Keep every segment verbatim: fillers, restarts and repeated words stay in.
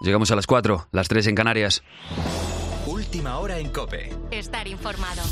Llegamos a las cuatro, las tres en Canarias. Última hora en COPE. Estar informado.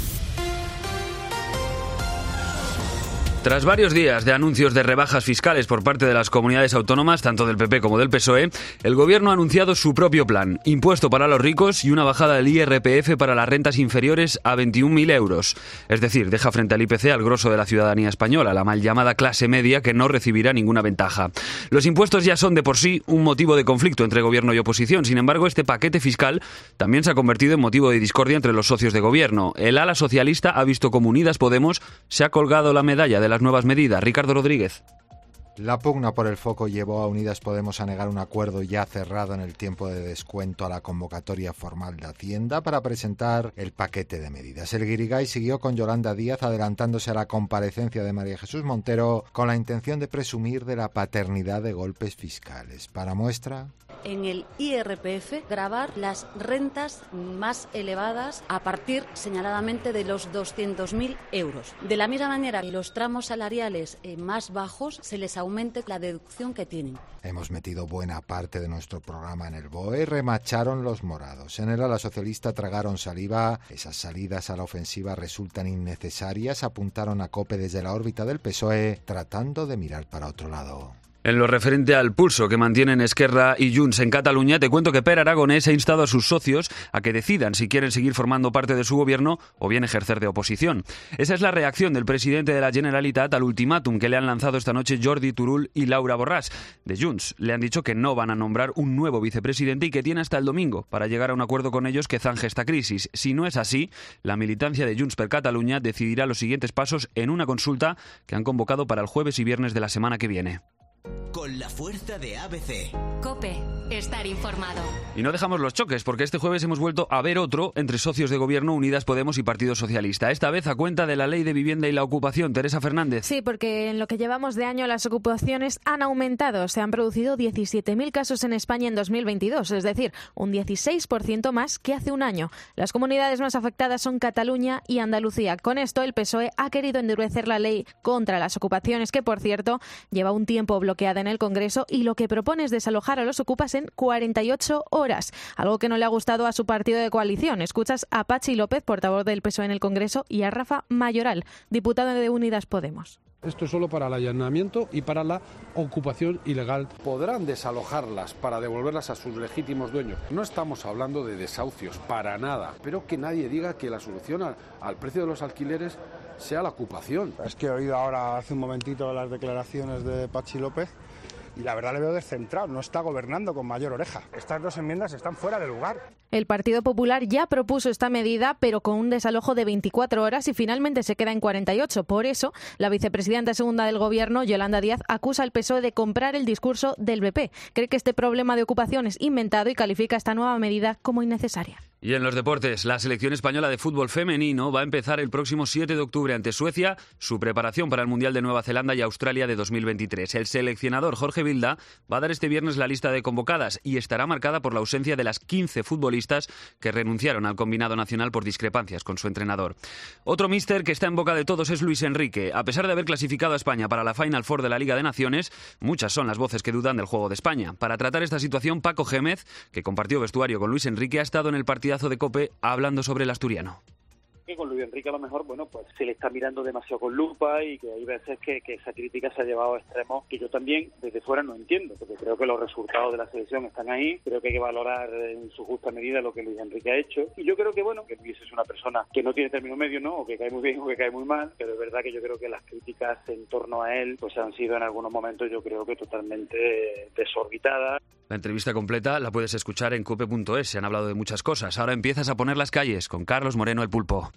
Tras varios días de anuncios de rebajas fiscales por parte de las comunidades autónomas, tanto del P P como del P S O E, el Gobierno ha anunciado su propio plan: impuesto para los ricos y una bajada del I R P F para las rentas inferiores a veintiún mil euros. Es decir, deja frente al I P C al grosso de la ciudadanía española, la mal llamada clase media, que no recibirá ninguna ventaja. Los impuestos ya son de por sí un motivo de conflicto entre Gobierno y oposición. Sin embargo, este paquete fiscal también se ha convertido en motivo de discordia entre los socios de Gobierno. El ala socialista ha visto como Unidas Podemos se ha colgado la medalla de las nuevas medidas. Ricardo Rodríguez. La pugna por el foco llevó a Unidas Podemos a negar un acuerdo ya cerrado en el tiempo de descuento a la convocatoria formal de Hacienda para presentar el paquete de medidas. El guirigay siguió con Yolanda Díaz adelantándose a la comparecencia de María Jesús Montero con la intención de presumir de la paternidad de golpes fiscales. Para muestra, en el I R P F gravar las rentas más elevadas a partir señaladamente de los doscientos mil euros. De la misma manera que los tramos salariales más bajos se les aumente la deducción que tienen. Hemos metido buena parte de nuestro programa en el B O E, remacharon los morados. En el ala socialista tragaron saliva, esas salidas a la ofensiva resultan innecesarias, apuntaron a COPE desde la órbita del P S O E, tratando de mirar para otro lado. En lo referente al pulso que mantienen Esquerra y Junts en Cataluña, te cuento que Pere Aragonés ha instado a sus socios a que decidan si quieren seguir formando parte de su gobierno o bien ejercer de oposición. Esa es la reacción del presidente de la Generalitat al ultimátum que le han lanzado esta noche Jordi Turull y Laura Borràs. De Junts le han dicho que no van a nombrar un nuevo vicepresidente y que tiene hasta el domingo para llegar a un acuerdo con ellos que zanje esta crisis. Si no es así, la militancia de Junts per Catalunya decidirá los siguientes pasos en una consulta que han convocado para el jueves y viernes de la semana que viene. Con la fuerza de A B C. COPE. Estar informado. Y no dejamos los choques, porque este jueves hemos vuelto a ver otro entre socios de Gobierno, Unidas Podemos y Partido Socialista. Esta vez a cuenta de la Ley de Vivienda y la Ocupación. Teresa Fernández. Sí, porque en lo que llevamos de año las ocupaciones han aumentado. Se han producido diecisiete mil casos en España en dos mil veintidós, es decir, un dieciséis por ciento más que hace un año. Las comunidades más afectadas son Cataluña y Andalucía. Con esto, el P S O E ha querido endurecer la ley contra las ocupaciones, que, por cierto, lleva un tiempo bloqueada en el Congreso, y lo que propone es desalojar a los ocupas en cuarenta y ocho horas, algo que no le ha gustado a su partido de coalición. Escuchas a Pachi López, portavoz del P S O E en el Congreso, y a Rafa Mayoral, diputado de Unidas Podemos. Esto es solo para el allanamiento y para la ocupación ilegal. Podrán desalojarlas para devolverlas a sus legítimos dueños. No estamos hablando de desahucios, para nada. Pero que nadie diga que la solución al, al precio de los alquileres sea la ocupación. Es que he oído ahora hace un momentito las declaraciones de Pachi López y la verdad le veo descentrado, no está gobernando con mayor oreja. Estas dos enmiendas están fuera de lugar. El Partido Popular ya propuso esta medida, pero con un desalojo de veinticuatro horas, y finalmente se queda en cuarenta y ocho. Por eso, la vicepresidenta segunda del Gobierno, Yolanda Díaz, acusa al P S O E de comprar el discurso del B P. Cree que este problema de ocupación es inventado y califica esta nueva medida como innecesaria. Y en los deportes, la selección española de fútbol femenino va a empezar el próximo siete de octubre ante Suecia su preparación para el Mundial de Nueva Zelanda y Australia de dos mil veintitrés. El seleccionador Jorge Vilda va a dar este viernes la lista de convocadas y estará marcada por la ausencia de las quince futbolistas que renunciaron al combinado nacional por discrepancias con su entrenador. Otro míster que está en boca de todos es Luis Enrique. A pesar de haber clasificado a España para la Final Four de la Liga de Naciones, muchas son las voces que dudan del juego de España. Para tratar esta situación, Paco Gémez, que compartió vestuario con Luis Enrique, ha estado en el partido de COPE hablando sobre el asturiano. Que con Luis Enrique a lo mejor, bueno, pues se le está mirando demasiado con lupa y que hay veces que, que esa crítica se ha llevado a extremos que yo también desde fuera no entiendo, porque creo que los resultados de la selección están ahí, creo que hay que valorar en su justa medida lo que Luis Enrique ha hecho, y yo creo que, bueno, que Luis es una persona que no tiene término medio, ¿no?, o que cae muy bien o que cae muy mal, pero es verdad que yo creo que las críticas en torno a él pues han sido en algunos momentos, yo creo que totalmente desorbitadas. La entrevista completa la puedes escuchar en cope punto es. Se han hablado de muchas cosas. Ahora empiezas a poner las calles con Carlos Moreno el Pulpo.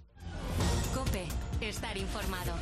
COPE. Estar informado.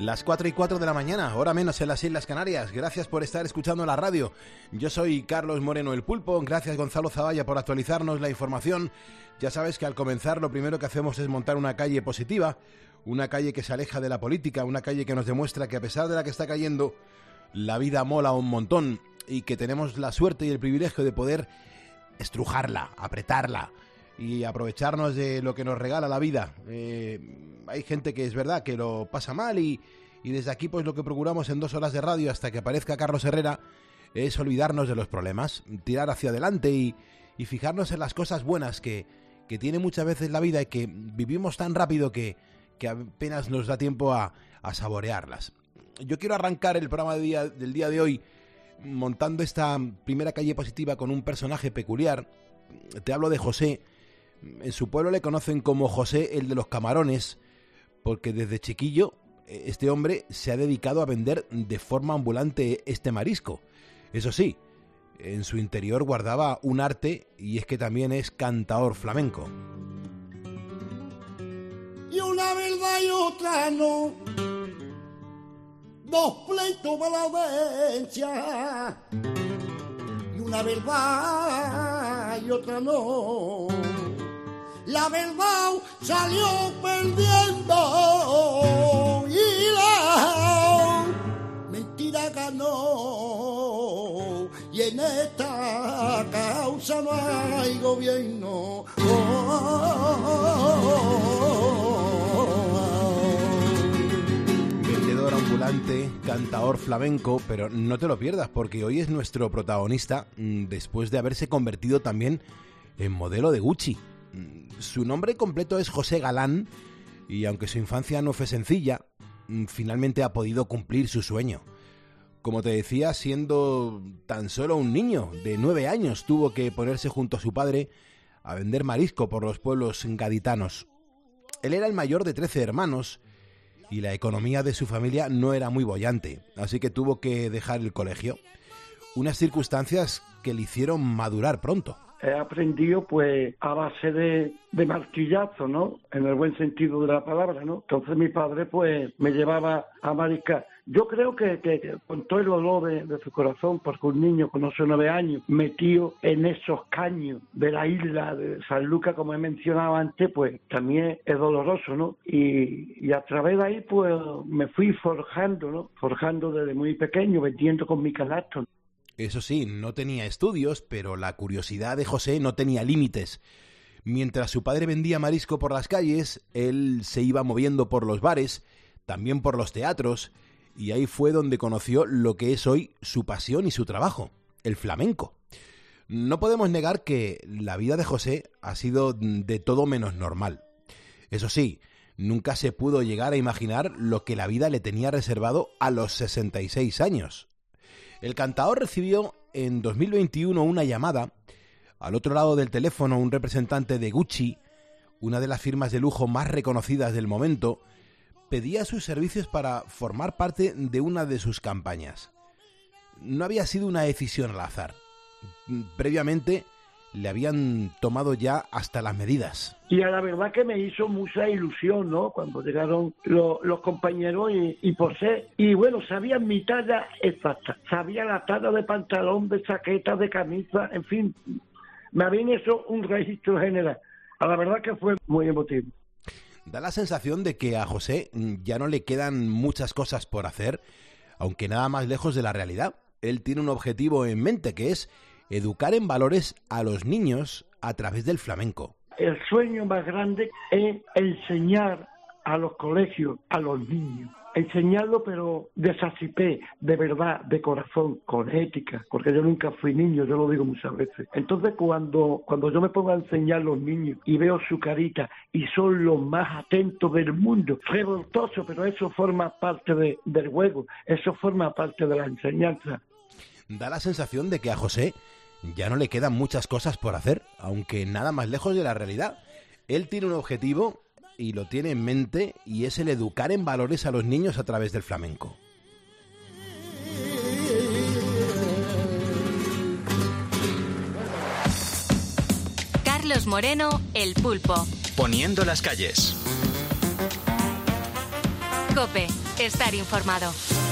Las cuatro y cuatro de la mañana, hora menos en las Islas Canarias. Gracias por estar escuchando la radio. Yo soy Carlos Moreno el Pulpo. Gracias Gonzalo Zavalla por actualizarnos la información. Ya sabes que al comenzar lo primero que hacemos es montar una calle positiva, una calle que se aleja de la política, una calle que nos demuestra que a pesar de la que está cayendo, la vida mola un montón y que tenemos la suerte y el privilegio de poder estrujarla, apretarla y aprovecharnos de lo que nos regala la vida. Eh, hay gente que es verdad que lo pasa mal y, y desde aquí pues lo que procuramos en dos horas de radio hasta que aparezca Carlos Herrera es olvidarnos de los problemas, tirar hacia adelante y, y fijarnos en las cosas buenas que, que tiene muchas veces la vida y que vivimos tan rápido que, que apenas nos da tiempo a, a saborearlas. Yo quiero arrancar el programa de día, del día de hoy montando esta primera calle positiva con un personaje peculiar. Te hablo de José. En su pueblo le conocen como José el de los camarones, porque desde chiquillo este hombre se ha dedicado a vender de forma ambulante este marisco. Eso sí, en su interior guardaba un arte y es que también es cantaor flamenco. Y una verdad y otra no, dos pleitos para la audiencia, y una verdad y otra no. La verdad salió perdiendo y la mentira ganó. Y en esta causa no hay gobierno. Vendedor ambulante, cantaor flamenco, pero no te lo pierdas porque hoy es nuestro protagonista después de haberse convertido también en modelo de Gucci. Su nombre completo es José Galán y aunque su infancia no fue sencilla, finalmente ha podido cumplir su sueño. Como te decía, siendo tan solo un niño de nueve años, tuvo que ponerse junto a su padre a vender marisco por los pueblos gaditanos. Él era el mayor de trece hermanos y la economía de su familia no era muy boyante, así que tuvo que dejar el colegio. Unas circunstancias que le hicieron madurar pronto. He aprendido pues a base de, de martillazo, ¿no? En el buen sentido de la palabra, ¿no? Entonces mi padre pues me llevaba a mariscar. Yo creo que, que, que con todo el dolor de, de su corazón, porque un niño con ocho o nueve años metido en esos caños de la isla de San Lucas, como he mencionado antes, pues también es doloroso, ¿no? Y, y a través de ahí pues me fui forjando, ¿no? Forjando desde muy pequeño, vendiendo con mi canasto. Eso sí, no tenía estudios, pero la curiosidad de José no tenía límites. Mientras su padre vendía marisco por las calles, él se iba moviendo por los bares, también por los teatros, y ahí fue donde conoció lo que es hoy su pasión y su trabajo, el flamenco. No podemos negar que la vida de José ha sido de todo menos normal. Eso sí, nunca se pudo llegar a imaginar lo que la vida le tenía reservado a los sesenta y seis años. El cantaor recibió en dos mil veintiuno una llamada. Al otro lado del teléfono, un representante de Gucci, una de las firmas de lujo más reconocidas del momento, pedía sus servicios para formar parte de una de sus campañas. No había sido una decisión al azar. Previamente le habían tomado ya hasta las medidas. Y a la verdad que me hizo mucha ilusión, ¿no? Cuando llegaron los, los compañeros y, y posé. Y bueno, sabían mi talla exacta. Sabía la talla de pantalón, de chaqueta, de camisa, en fin. Me habían hecho un registro general. A la verdad que fue muy emotivo. Da la sensación de que a José ya no le quedan muchas cosas por hacer, aunque nada más lejos de la realidad. Él tiene un objetivo en mente, que es educar en valores a los niños a través del flamenco. El sueño más grande es enseñar a los colegios, a los niños. Enseñarlo, pero de sasipé, de verdad, de corazón, con ética, porque yo nunca fui niño, yo lo digo muchas veces. Entonces, cuando, cuando yo me pongo a enseñar a los niños y veo su carita y son los más atentos del mundo, revoltoso, pero eso forma parte de, del juego, eso forma parte de la enseñanza. Da la sensación de que a José ya no le quedan muchas cosas por hacer, aunque nada más lejos de la realidad. Él tiene un objetivo y lo tiene en mente, y es el educar en valores a los niños a través del flamenco. Carlos Moreno, el Pulpo. Poniendo las calles. COPE. estar informado.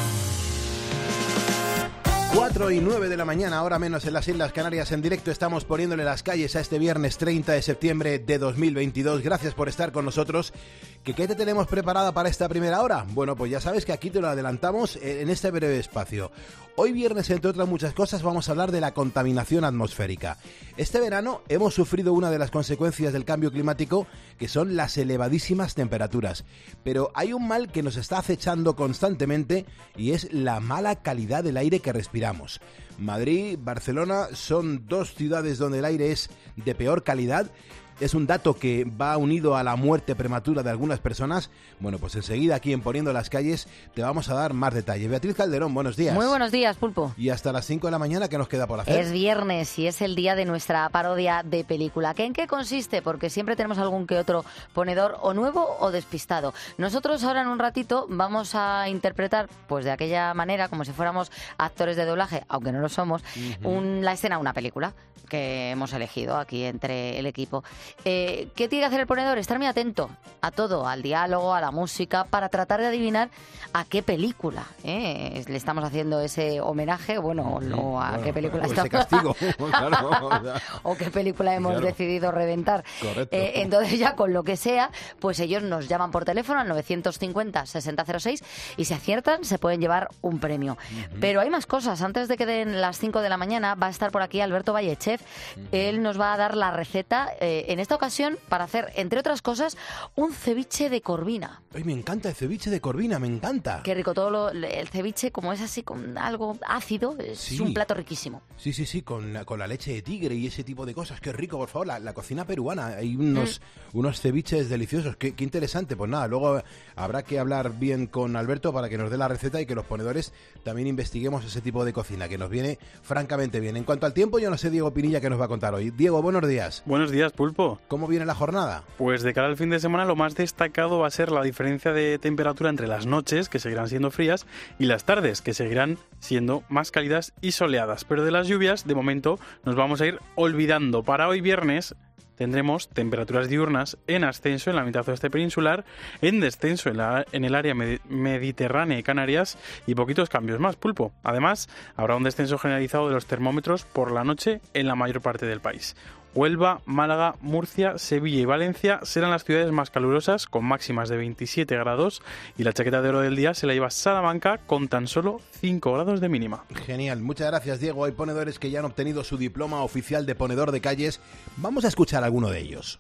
cuatro y nueve de la mañana, ahora menos en las Islas Canarias. En directo estamos poniéndole las calles a este viernes treinta de septiembre de dos mil veintidós. Gracias por estar con nosotros. ¿Qué, qué te tenemos preparada para esta primera hora? Bueno, pues ya sabes que aquí te lo adelantamos en este breve espacio. Hoy viernes, entre otras muchas cosas, vamos a hablar de la contaminación atmosférica. Este verano hemos sufrido una de las consecuencias del cambio climático, que son las elevadísimas temperaturas. Pero hay un mal que nos está acechando constantemente y es la mala calidad del aire que respiramos. Madrid, Barcelona son dos ciudades donde el aire es de peor calidad. Es un dato que va unido a la muerte prematura de algunas personas. Bueno, pues enseguida aquí en Poniendo las Calles te vamos a dar más detalles. Beatriz Calderón, buenos días. Muy buenos días, Pulpo. Y hasta las cinco de la mañana, ¿qué nos queda por hacer? Es viernes y es el día de nuestra parodia de película. ¿Qué, ¿En qué consiste? Porque siempre tenemos algún que otro ponedor o nuevo o despistado. Nosotros ahora en un ratito vamos a interpretar, pues de aquella manera, como si fuéramos actores de doblaje, aunque no lo somos, uh-huh. un, la escena de una película que hemos elegido aquí entre el equipo. Eh, ¿Qué tiene que hacer el ponedor? Estar muy atento a todo, al diálogo, a la música, para tratar de adivinar a qué película eh, le estamos haciendo ese homenaje, bueno, o, o a bueno, qué película o estamos... ese castigo, claro, o, sea, o qué película hemos claro. decidido reventar. Eh, entonces ya con lo que sea, pues ellos nos llaman por teléfono al nueve cincuenta, sesenta cero seis y si aciertan se pueden llevar un premio. Uh-huh. Pero hay más cosas. Antes de que den las cinco de la mañana va a estar por aquí Alberto Vallechef. Uh-huh. Él nos va a dar la receta eh, en esta ocasión para hacer, entre otras cosas, un ceviche de corvina. Ay, me encanta el ceviche de corvina, me encanta. Qué rico, todo lo, el ceviche, como es así con algo ácido, es sí. un plato riquísimo. Sí, sí, sí, con la, con la leche de tigre y ese tipo de cosas. Qué rico, por favor, la, la cocina peruana. Hay unos, mm. unos ceviches deliciosos. Qué, qué interesante. Pues nada, luego habrá que hablar bien con Alberto para que nos dé la receta y que los ponedores también investiguemos ese tipo de cocina, que nos viene francamente bien. En cuanto al tiempo, yo no sé Diego Pinilla qué nos va a contar hoy. Diego, buenos días. Buenos días, Pulpo. ¿Cómo viene la jornada? Pues de cara al fin de semana lo más destacado va a ser la diferencia de temperatura entre las noches, que seguirán siendo frías, y las tardes, que seguirán siendo más cálidas y soleadas. Pero de las lluvias, de momento, nos vamos a ir olvidando. Para hoy viernes tendremos temperaturas diurnas en ascenso en la mitad oeste peninsular, en descenso en, la, en el área med- mediterránea y Canarias, y poquitos cambios más, Pulpo. Además, habrá un descenso generalizado de los termómetros por la noche en la mayor parte del país. Huelva, Málaga, Murcia, Sevilla y Valencia serán las ciudades más calurosas, con máximas de veintisiete grados, y la chaqueta de oro del día se la lleva Salamanca con tan solo cinco grados de mínima. Genial, muchas gracias, Diego. Hay ponedores que ya han obtenido su diploma oficial de ponedor de calles. Vamos a escuchar a alguno de ellos.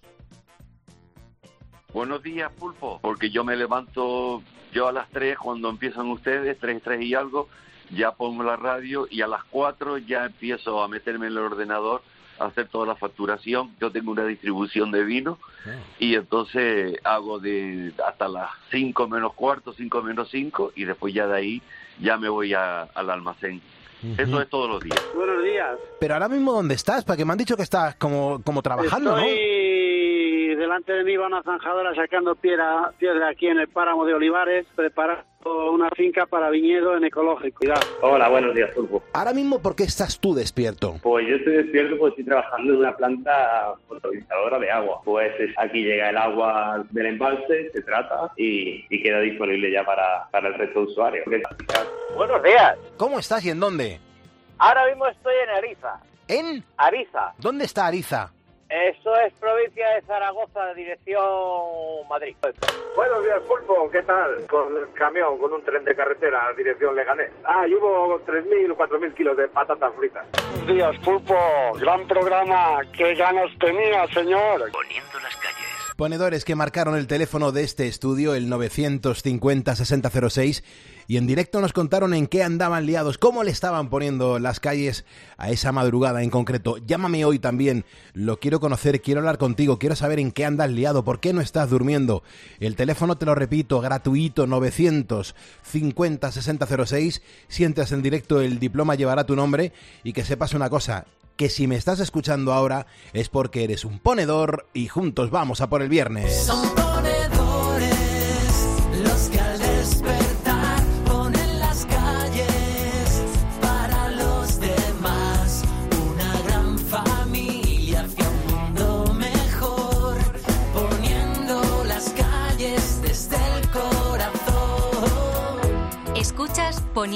Buenos días, Pulpo, porque yo me levanto yo a las tres cuando empiezan ustedes, tres, tres y algo, ya pongo la radio y a las cuatro ya empiezo a meterme en el ordenador hacer toda la facturación. Yo tengo una distribución de vino y entonces hago de hasta las cinco menos cuarto, cinco menos cinco y después ya de ahí ya me voy a, al almacén. Uh-huh. Eso es todos los días. Buenos días. Pero ahora mismo, ¿dónde estás? Porque me han dicho que estás como, como trabajando, Estoy... ¿no? Delante de mí va una zanjadora sacando piedra, piedra aquí en el páramo de Olivares, preparando una finca para viñedo en ecológico. Hola, buenos días, Turbo. Ahora mismo, ¿por qué estás tú despierto? Pues yo estoy despierto porque estoy trabajando en una planta potabilizadora de agua. Pues aquí llega el agua del embalse, se trata y, y queda disponible ya para, para el resto de usuarios. Buenos días. ¿Cómo estás y en dónde? Ahora mismo estoy en Ariza. ¿En? Ariza. ¿Dónde está Ariza? Eso es provincia de Zaragoza, dirección Madrid. Buenos días, Pulpo, ¿qué tal? Con el camión, con un tren de carretera, dirección Leganés. Ah, y hubo tres mil o cuatro mil kilos de patatas fritas. Buenos días, Pulpo, gran programa, qué ganas tenía, señor. Poniendo las calles. Ponedores que marcaron el teléfono de este estudio, el nueve cincuenta, sesenta cero seis, y en directo nos contaron en qué andaban liados, cómo le estaban poniendo las calles a esa madrugada en concreto. Llámame hoy también, lo quiero conocer, quiero hablar contigo, quiero saber en qué andas liado, por qué no estás durmiendo. El teléfono, te lo repito, gratuito, nueve cincuenta, sesenta cero seis. Si entras en directo, el diploma llevará tu nombre, y que sepas una cosa, que si me estás escuchando ahora es porque eres un ponedor y juntos vamos a por el viernes. Son ponedores los que al despertar ponen las calles para los demás, una gran familia hacia un mundo mejor, poniendo las calles desde el corazón.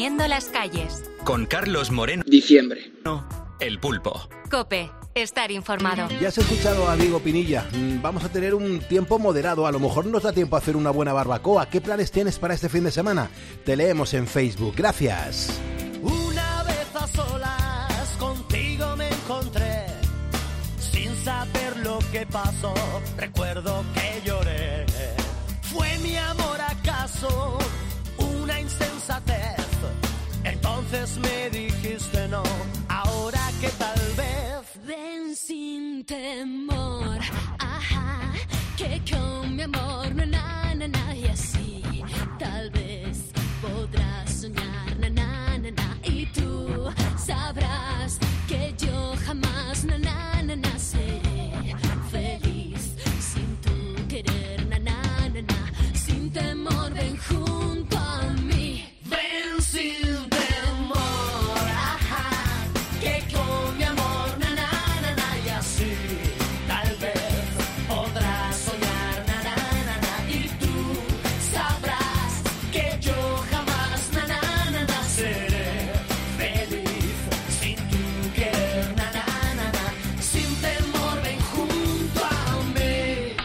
Poniendo las calles. Con Carlos Moreno. Diciembre. No, el pulpo. COPE. Estar informado. Ya has escuchado a Diego Pinilla. Vamos a tener un tiempo moderado. A lo mejor nos da tiempo a hacer una buena barbacoa. ¿Qué planes tienes para este fin de semana? Te leemos en Facebook. Gracias. Una vez a solas contigo me encontré, sin saber lo que pasó, recuerdo que lloré. ¿Fue mi amor acaso una insensatez? Entonces me dijiste no, ahora que tal vez. Ven sin temor, ajá, que con mi amor no na, na, na, y así tal vez podrás soñar, na, na, na, na, y tú sabrás que yo jamás, na, na, na, na, seré feliz sin tu querer, na, na, na, na, sin temor, ven junto a mí, ven sin temor, ajá, que con mi amor, na, na, na, na, y así tal vez podrás soñar, na, na, na, na, y tú sabrás que yo jamás, na, na, na, na, seré feliz sin tu querer, na, na, na, na, sin temor, ven junto a mí.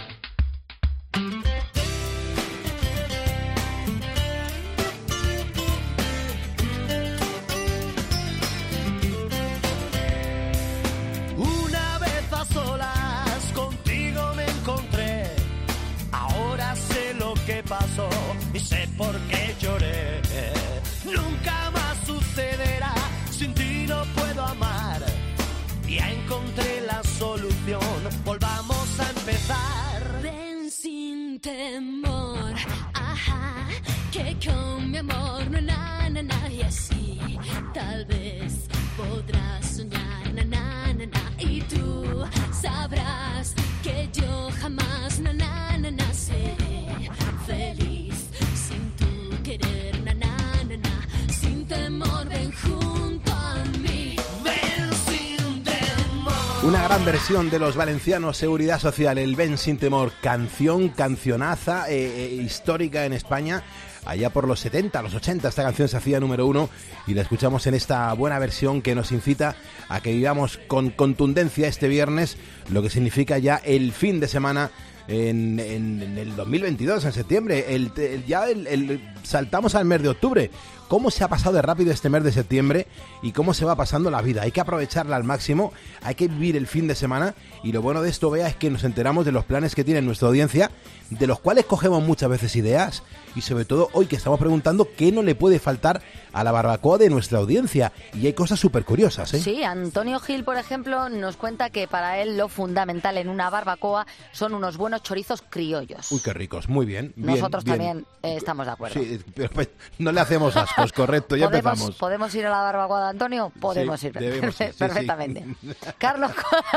Una vez a solas contigo me encontré, ahora sé lo que pasó y sé por qué lloré. Nunca más sucederá, sin ti no puedo amar. Ya encontré la solución, volvamos a empezar. Ven sin temor, ajá, que con mi amor no na, na, na, y así tal vez podrás soñar, na, na, na, na, y tú sabrás que yo jamás, na, na, na, na, seré feliz sin tu querer, na, na, na, na, sin temor, ven junto a mí, ven sin temor. Una gran versión de los valencianos Seguridad Social, el Ven sin temor, canción, cancionaza eh, eh, histórica en España. Allá por los setenta, los ochenta, esta canción se hacía número uno y la escuchamos en esta buena versión que nos incita a que vivamos con contundencia este viernes, lo que significa ya el fin de semana en, en, en el dos mil veintidós, en septiembre. El, el, ya el, el, saltamos al mes de octubre. ¿Cómo se ha pasado de rápido este mes de septiembre y cómo se va pasando la vida? Hay que aprovecharla al máximo, hay que vivir el fin de semana y lo bueno de esto, Bea, es que nos enteramos de los planes que tiene nuestra audiencia, de los cuales cogemos muchas veces ideas y sobre todo hoy que estamos preguntando qué no le puede faltar a la barbacoa de nuestra audiencia y hay cosas súper curiosas, ¿eh? Sí, Antonio Gil, por ejemplo, nos cuenta que para él lo fundamental en una barbacoa son unos buenos chorizos criollos. Uy, qué ricos, muy bien. bien Nosotros bien. también eh, estamos de acuerdo. Sí, pero pues, no le hacemos ascos, correcto, ya ¿Podemos, empezamos. ¿Podemos ir a la barbacoa de Antonio? Podemos Sí, ir debemos ir, sí, perfectamente. sí. Carlos,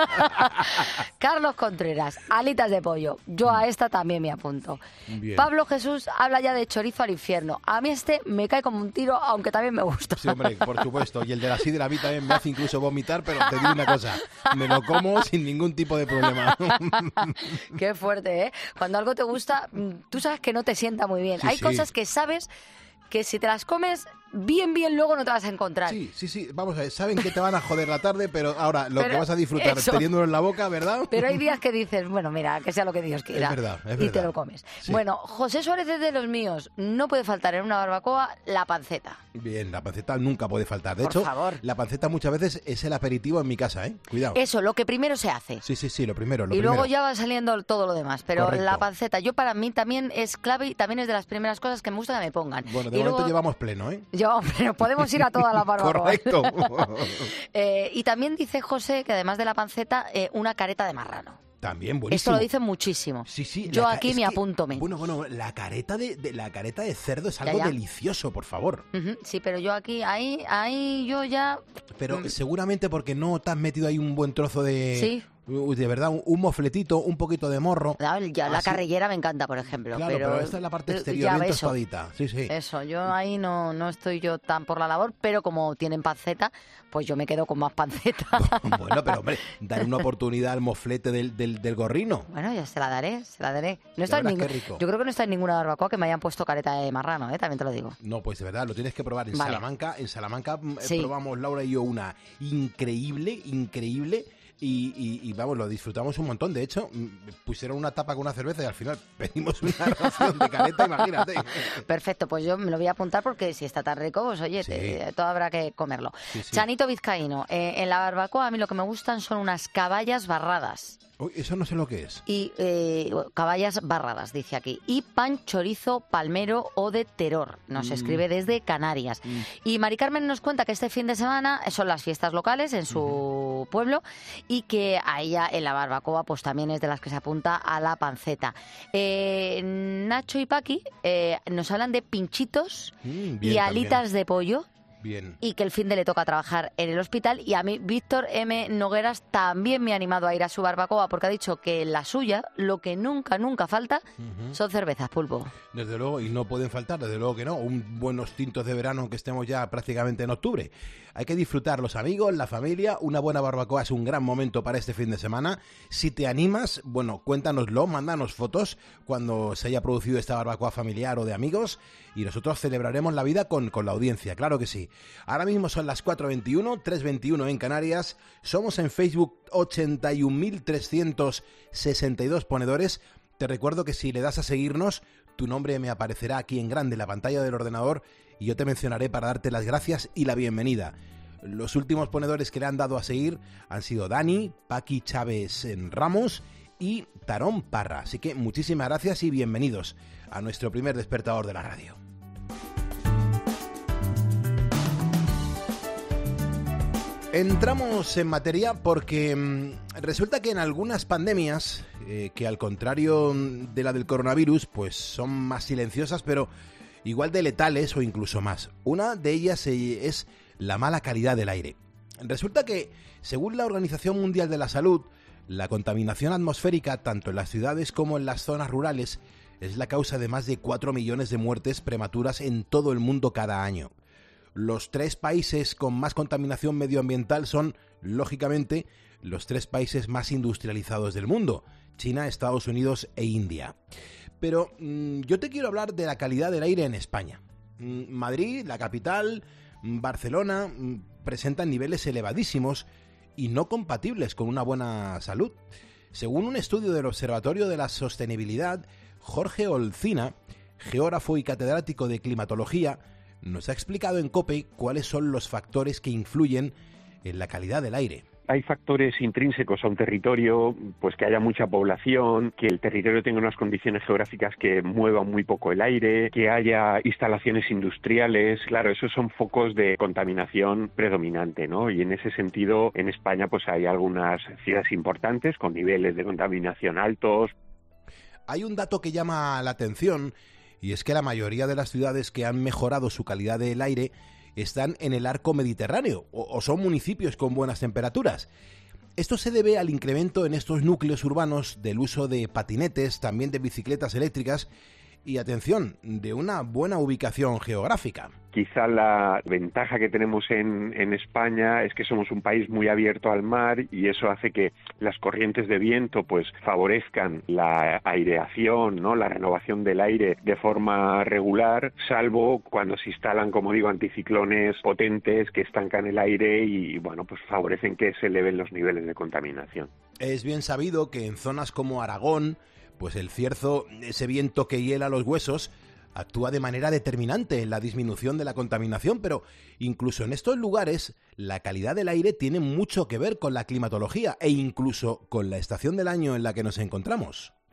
Carlos Contreras, alitas de pollo. Yo a esta también me apunto. Bien. Pablo Jesús habla ya de chorizo al infierno. A mí este me cae como un tiro, aunque también me gusta. Sí, hombre, por supuesto. Y el de la sidra a mí también me hace incluso vomitar, pero te digo una cosa, me lo como sin ningún tipo de problema. Qué fuerte, ¿eh? Cuando algo te gusta, tú sabes que no te sienta muy bien. Sí, Hay sí. cosas que sabes que si te las comes bien, bien, luego no te vas a encontrar. Sí, sí, sí. Vamos a ver, saben que te van a joder la tarde, pero ahora lo Pero que vas a disfrutar eso. teniéndolo en la boca, ¿verdad? Pero hay días que dices, bueno, mira, que sea lo que Dios quiera. Es verdad, es y verdad. te lo comes. Sí. Bueno, José Suárez es de los míos. No puede faltar en una barbacoa la panceta. Bien, la panceta nunca puede faltar. De Por hecho, favor. la panceta muchas veces es el aperitivo en mi casa, ¿eh? Cuidado. Eso, lo que primero se hace. Sí, sí, sí, lo primero, lo y primero. luego ya va saliendo todo lo demás. Pero Correcto. la panceta, yo para mí también es clave y también es de las primeras cosas que me gusta que me pongan. Bueno, de y momento luego, llevamos pleno, ¿eh? Llevamos pleno, podemos ir a toda la barbacoa. Correcto. eh, y también dice José que además de la panceta, eh, una careta de marrano. También buenísimo. Esto lo dicen muchísimo. Sí, sí. Yo la ca- aquí es me que- apunto. me. Bueno, bueno, la careta de, de- la careta de cerdo es Ya, algo ya. delicioso, por favor. Ujú, sí, pero yo aquí, ahí, ahí yo ya... Pero seguramente porque no te has metido ahí un buen trozo de... Sí. Uy, de verdad, un, un mofletito, un poquito de morro. Claro, ya la Así. carrillera me encanta, por ejemplo. Claro, pero, pero esta es la parte exterior, ya, bien eso, tostadita. Sí, sí. Eso, yo ahí no, no estoy yo tan por la labor, pero como tienen panceta, pues yo me quedo con más panceta. Bueno, pero hombre, dar una oportunidad al moflete del, del, del gorrino. Bueno, ya se la daré, se la daré. No está en verás ningún- qué rico. Yo creo que no está en ninguna barbacoa que me hayan puesto careta de marrano, ¿eh? También te lo digo. No, pues de verdad, lo tienes que probar en Vale. Salamanca. En Salamanca mm, Sí. probamos Laura y yo una increíble, increíble. Y, y- y, vamos, lo disfrutamos un montón. De hecho, mm, pusieron una tapa con una cerveza y al final pedimos una ración de careta, imagínate. Perfecto, pues yo me lo voy a apuntar porque si está tan rico, pues oye, Sí. te- todo habrá que comerlo. Sí, sí. Chanito vizcaíno, eh, en la barbacoa a mí lo que me gustan son unas caballas barradas. Uy, eso no sé lo que es. Y eh, caballas barradas, dice aquí. Y pan chorizo palmero o de terror. Nos Mm. escribe desde Canarias. Y Mari Carmen nos cuenta que este fin de semana son las fiestas locales en su pueblo y que a ella en la barbacoa pues también es de las que se apunta a la panceta. Eh, Nacho y Paqui eh, nos hablan de pinchitos Mm, bien, y alitas también. de pollo. Bien. Y que el fin de le toca trabajar en el hospital. Y a mí, Víctor M. Nogueras también me ha animado a ir a su barbacoa porque ha dicho que en la suya lo que nunca, nunca falta Ujú. son cervezas, Pulpo. Desde luego, y no pueden faltar, desde luego que no, un buenos tintos de verano que estemos ya prácticamente en octubre. Hay que disfrutar los amigos, la familia, una buena barbacoa es un gran momento para este fin de semana. Si te animas, bueno, cuéntanoslo, mándanos fotos cuando se haya producido esta barbacoa familiar o de amigos y nosotros celebraremos la vida con, con la audiencia, claro que sí. Ahora mismo son las cuatro veintiuno, tres veintiuno en Canarias, somos en Facebook ochenta y un mil trescientos sesenta y dos ponedores. Te recuerdo que si le das a seguirnos, tu nombre me aparecerá aquí en grande en la pantalla del ordenador y yo te mencionaré para darte las gracias y la bienvenida. Los últimos ponedores que le han dado a seguir han sido Dani, Paqui Chávez en Ramos y Tarón Parra. Así que muchísimas gracias y bienvenidos a nuestro primer despertador de la radio. Entramos en materia porque mmm, resulta que en algunas pandemias, eh, que al contrario de la del coronavirus, pues son más silenciosas, pero igual de letales o incluso más. Una de ellas eh, es la mala calidad del aire. Resulta que, según la Organización Mundial de la Salud, la contaminación atmosférica, tanto en las ciudades como en las zonas rurales, es la causa de más de cuatro millones de muertes prematuras en todo el mundo cada año. Los tres países con más contaminación medioambiental son, lógicamente, los tres países más industrializados del mundo: China, Estados Unidos e India. Pero mmm, yo te quiero hablar de la calidad del aire en España. Mm, Madrid, la capital, mm, Barcelona, mm, presentan niveles elevadísimos y no compatibles con una buena salud. Según un estudio del Observatorio de la Sostenibilidad, Jorge Olcina, geógrafo y catedrático de climatología, nos ha explicado en COPE cuáles son los factores que influyen en la calidad del aire. Hay factores intrínsecos a un territorio, pues que haya mucha población, que el territorio tenga unas condiciones geográficas que muevan muy poco el aire, que haya instalaciones industriales. Claro, esos son focos de contaminación predominante, ¿no? Y en ese sentido, en España pues hay algunas ciudades importantes con niveles de contaminación altos. Hay un dato que llama la atención, y es que la mayoría de las ciudades que han mejorado su calidad del aire están en el arco mediterráneo o, o son municipios con buenas temperaturas. Esto se debe al incremento en estos núcleos urbanos del uso de patinetes, también de bicicletas eléctricas y, atención, de una buena ubicación geográfica. Quizá la ventaja que tenemos en, en España es que somos un país muy abierto al mar y eso hace que las corrientes de viento pues favorezcan la aireación, ¿no? La renovación del aire de forma regular, salvo cuando se instalan, como digo, anticiclones potentes que estancan el aire y, bueno, pues favorecen que se eleven los niveles de contaminación. Es bien sabido que en zonas como Aragón, pues el cierzo, ese viento que hiela los huesos, actúa de manera determinante en la disminución de la contaminación, pero incluso en estos lugares la calidad del aire tiene mucho que ver con la climatología e incluso con la estación del año en la que nos encontramos.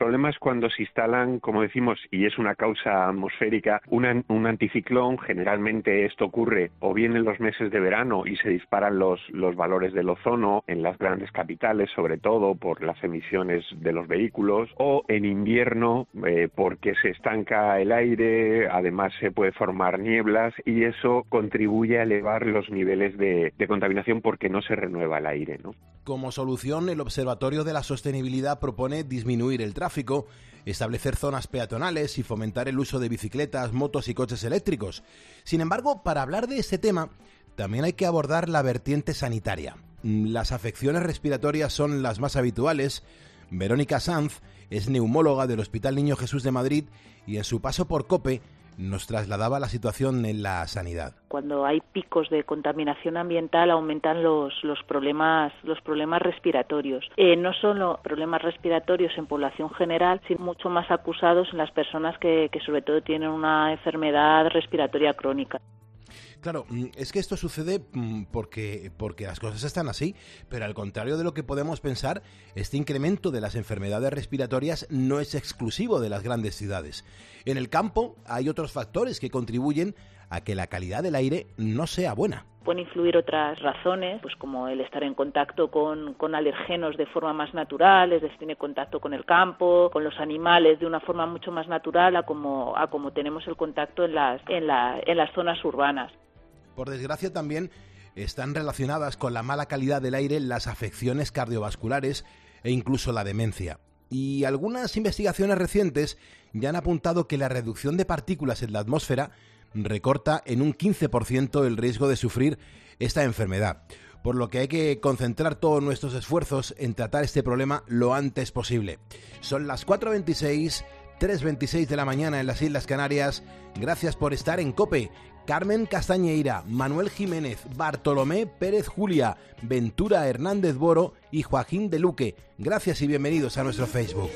problema es cuando se instalan, como decimos, y es una causa atmosférica, una, un anticiclón. Generalmente esto ocurre o bien en los meses de verano y se disparan los, los valores del ozono en las grandes capitales, sobre todo por las emisiones de los vehículos, o en invierno eh, porque se estanca el aire, además se puede formar nieblas y eso contribuye a elevar los niveles de, de contaminación porque no se renueva el aire, ¿no? Como solución, el Observatorio de la Sostenibilidad propone disminuir el tráfico, establecer zonas peatonales y fomentar el uso de bicicletas, motos y coches eléctricos. Sin embargo, para hablar de este tema, también hay que abordar la vertiente sanitaria. Las afecciones respiratorias son las más habituales. Verónica Sanz es neumóloga del Hospital Niño Jesús de Madrid y en su paso por COPE nos trasladaba la situación en la sanidad. Cuando hay picos de contaminación ambiental aumentan los, los problemas los problemas respiratorios. Eh, no solo problemas respiratorios en población general, sino mucho más acusados en las personas que, que sobre todo tienen una enfermedad respiratoria crónica. Claro, es que esto sucede porque, porque las cosas están así, pero al contrario de lo que podemos pensar, este incremento de las enfermedades respiratorias no es exclusivo de las grandes ciudades. En el campo hay otros factores que contribuyen a que la calidad del aire no sea buena. Pueden influir otras razones, pues como el estar en contacto con, con alergenos de forma más natural, es decir, tiene contacto con el campo, con los animales de una forma mucho más natural a como, a como tenemos el contacto en las, en, la, en las zonas urbanas. Por desgracia también están relacionadas con la mala calidad del aire las afecciones cardiovasculares e incluso la demencia. Y algunas investigaciones recientes ya han apuntado que la reducción de partículas en la atmósfera recorta en un quince por ciento el riesgo de sufrir esta enfermedad, por lo que hay que concentrar todos nuestros esfuerzos en tratar este problema lo antes posible. Son las cuatro veintiséis, tres veintiséis de la mañana en las Islas Canarias. Gracias por estar en COPE. Carmen Castañeira, Manuel Jiménez, Bartolomé Pérez Julia, Ventura Hernández Boro y Joaquín de Luque. Gracias y bienvenidos a nuestro Facebook.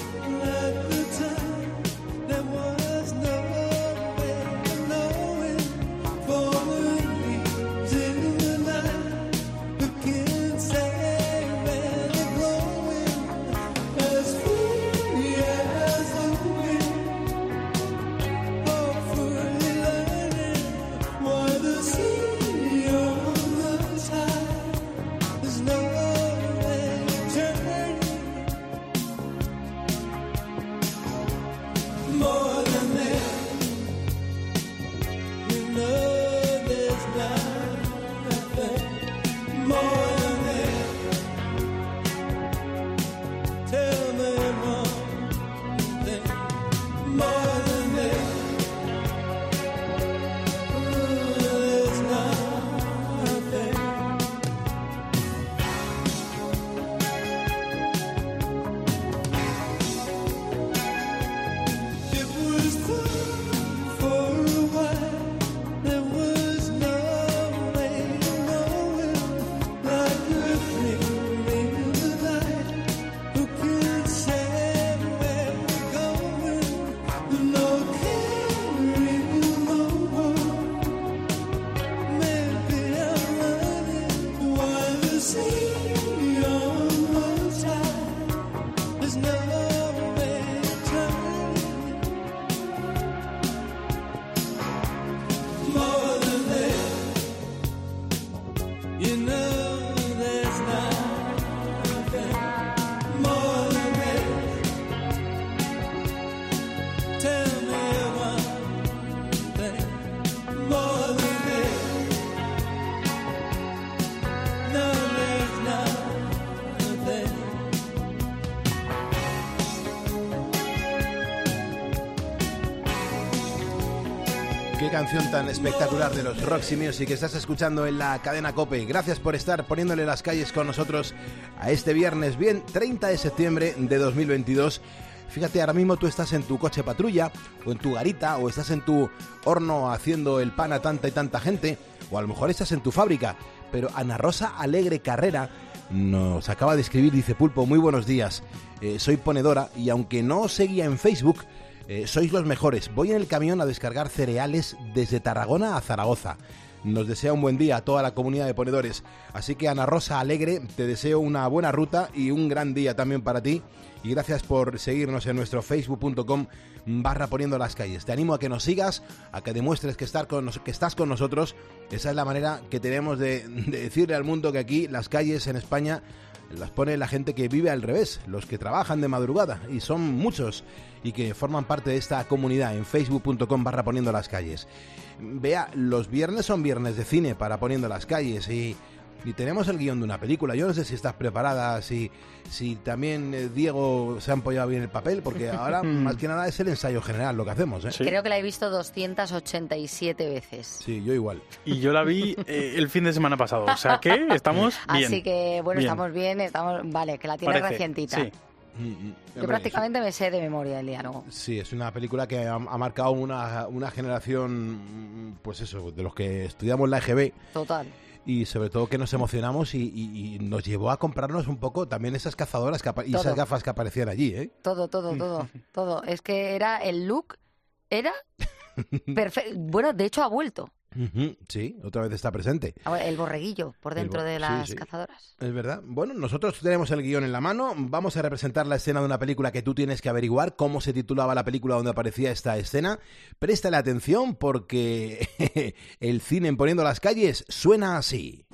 Qué canción tan espectacular de los Roxy Music que estás escuchando en la cadena COPE. Gracias por estar poniéndole las calles con nosotros a este viernes, bien, treinta de septiembre de dos mil veintidós. Fíjate, ahora mismo tú estás en tu coche patrulla, o en tu garita, o estás en tu horno haciendo el pan a tanta y tanta gente, o a lo mejor estás en tu fábrica. Pero Ana Rosa Alegre Carrera nos acaba de escribir, dice: Pulpo, muy buenos días, eh, soy ponedora y aunque no os seguía en Facebook, Eh, sois los mejores. Voy en el camión a descargar cereales desde Tarragona a Zaragoza. nos desea un buen día a toda la comunidad de ponedores. Así que, Ana Rosa Alegre, te deseo una buena ruta y un gran día también para ti. Y gracias por seguirnos en nuestro facebook punto com barra poniendo las calles. Te animo a que nos sigas, a que demuestres que, estar con nos- que estás con nosotros. Esa es la manera que tenemos de, de decirle al mundo que aquí las calles en España las pone la gente que vive al revés, los que trabajan de madrugada, y son muchos, y que forman parte de esta comunidad en facebook punto com barra poniendo las calles. Vea, los viernes son viernes de cine para Poniendo las calles, y... Y tenemos el guión de una película. Yo no sé si estás preparada, si, si también eh, Diego se ha empollado bien el papel, porque ahora más que nada es el ensayo general lo que hacemos, ¿eh? Creo que la he visto doscientas ochenta y siete veces. Sí, yo igual. Y yo la vi eh, el fin de semana pasado, o sea que estamos bien. Así que, bueno, Bien. estamos bien, estamos vale, que la tienes Parece, recientita. sí. Yo prácticamente me sé de memoria el diálogo. Sí, es una película que ha, ha marcado una, una generación, pues eso, de los que estudiamos la E G B. Total. Y sobre todo que nos emocionamos y, y- y nos llevó a comprarnos un poco también esas cazadoras que apa- y Todo. esas gafas que aparecían allí, ¿eh? Todo, todo, todo, todo. Es que era el look, era perfecto. Bueno, de hecho ha vuelto. Ujú, sí, otra vez está presente. Ahora, el borreguillo por El dentro bo- de sí, las sí. cazadoras. Es verdad. Bueno, nosotros tenemos el guión en la mano. Vamos a representar la escena de una película que tú tienes que averiguar cómo se titulaba la película donde aparecía esta escena. Préstale atención porque el cine en Poniendo las calles suena así.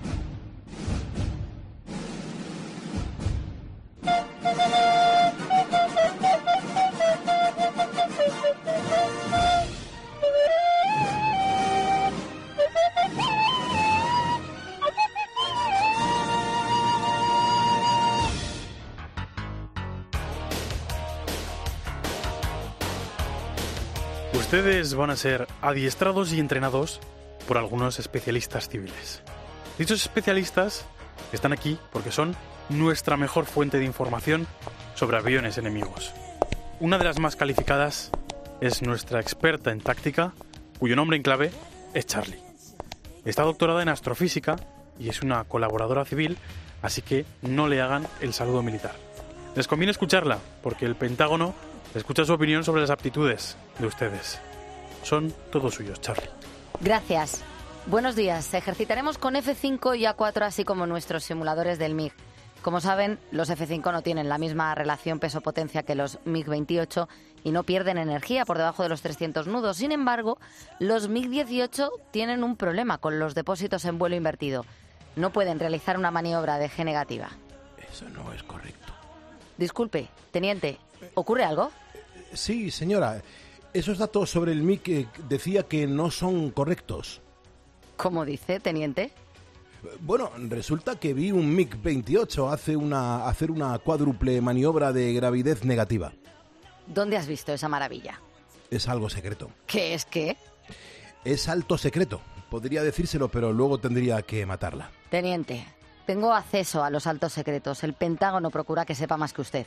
Ustedes van a ser adiestrados y entrenados por algunos especialistas civiles. Dichos especialistas están aquí porque son nuestra mejor fuente de información sobre aviones enemigos. Una de las más calificadas es nuestra experta en táctica, cuyo nombre en clave es Charlie. Está doctorada en astrofísica y es una colaboradora civil, así que no le hagan el saludo militar. Les conviene escucharla, porque el Pentágono escucha su opinión sobre las aptitudes de ustedes. Son todos suyos, Charlie. Gracias. Buenos días. Ejercitaremos con F cinco y A cuatro, así como nuestros simuladores del M I G. Como saben, los F cinco no tienen la misma relación peso-potencia que los M I G veintiocho y no pierden energía por debajo de los trescientos nudos. Sin embargo, los M I G dieciocho tienen un problema con los depósitos en vuelo invertido. No pueden realizar una maniobra de G negativa. Eso no es correcto. Disculpe, teniente, ¿ocurre algo? Sí, señora. Esos datos sobre el M I G eh, decía que no son correctos. ¿Cómo dice, teniente? Bueno, resulta que vi un M I G veintiocho hace una, hacer una cuádruple maniobra de gravidez negativa. ¿Dónde has visto esa maravilla? Es algo secreto. ¿Qué es qué? Es alto secreto. Podría decírselo, pero luego tendría que matarla. Teniente, tengo acceso a los altos secretos. El Pentágono procura que sepa más que usted.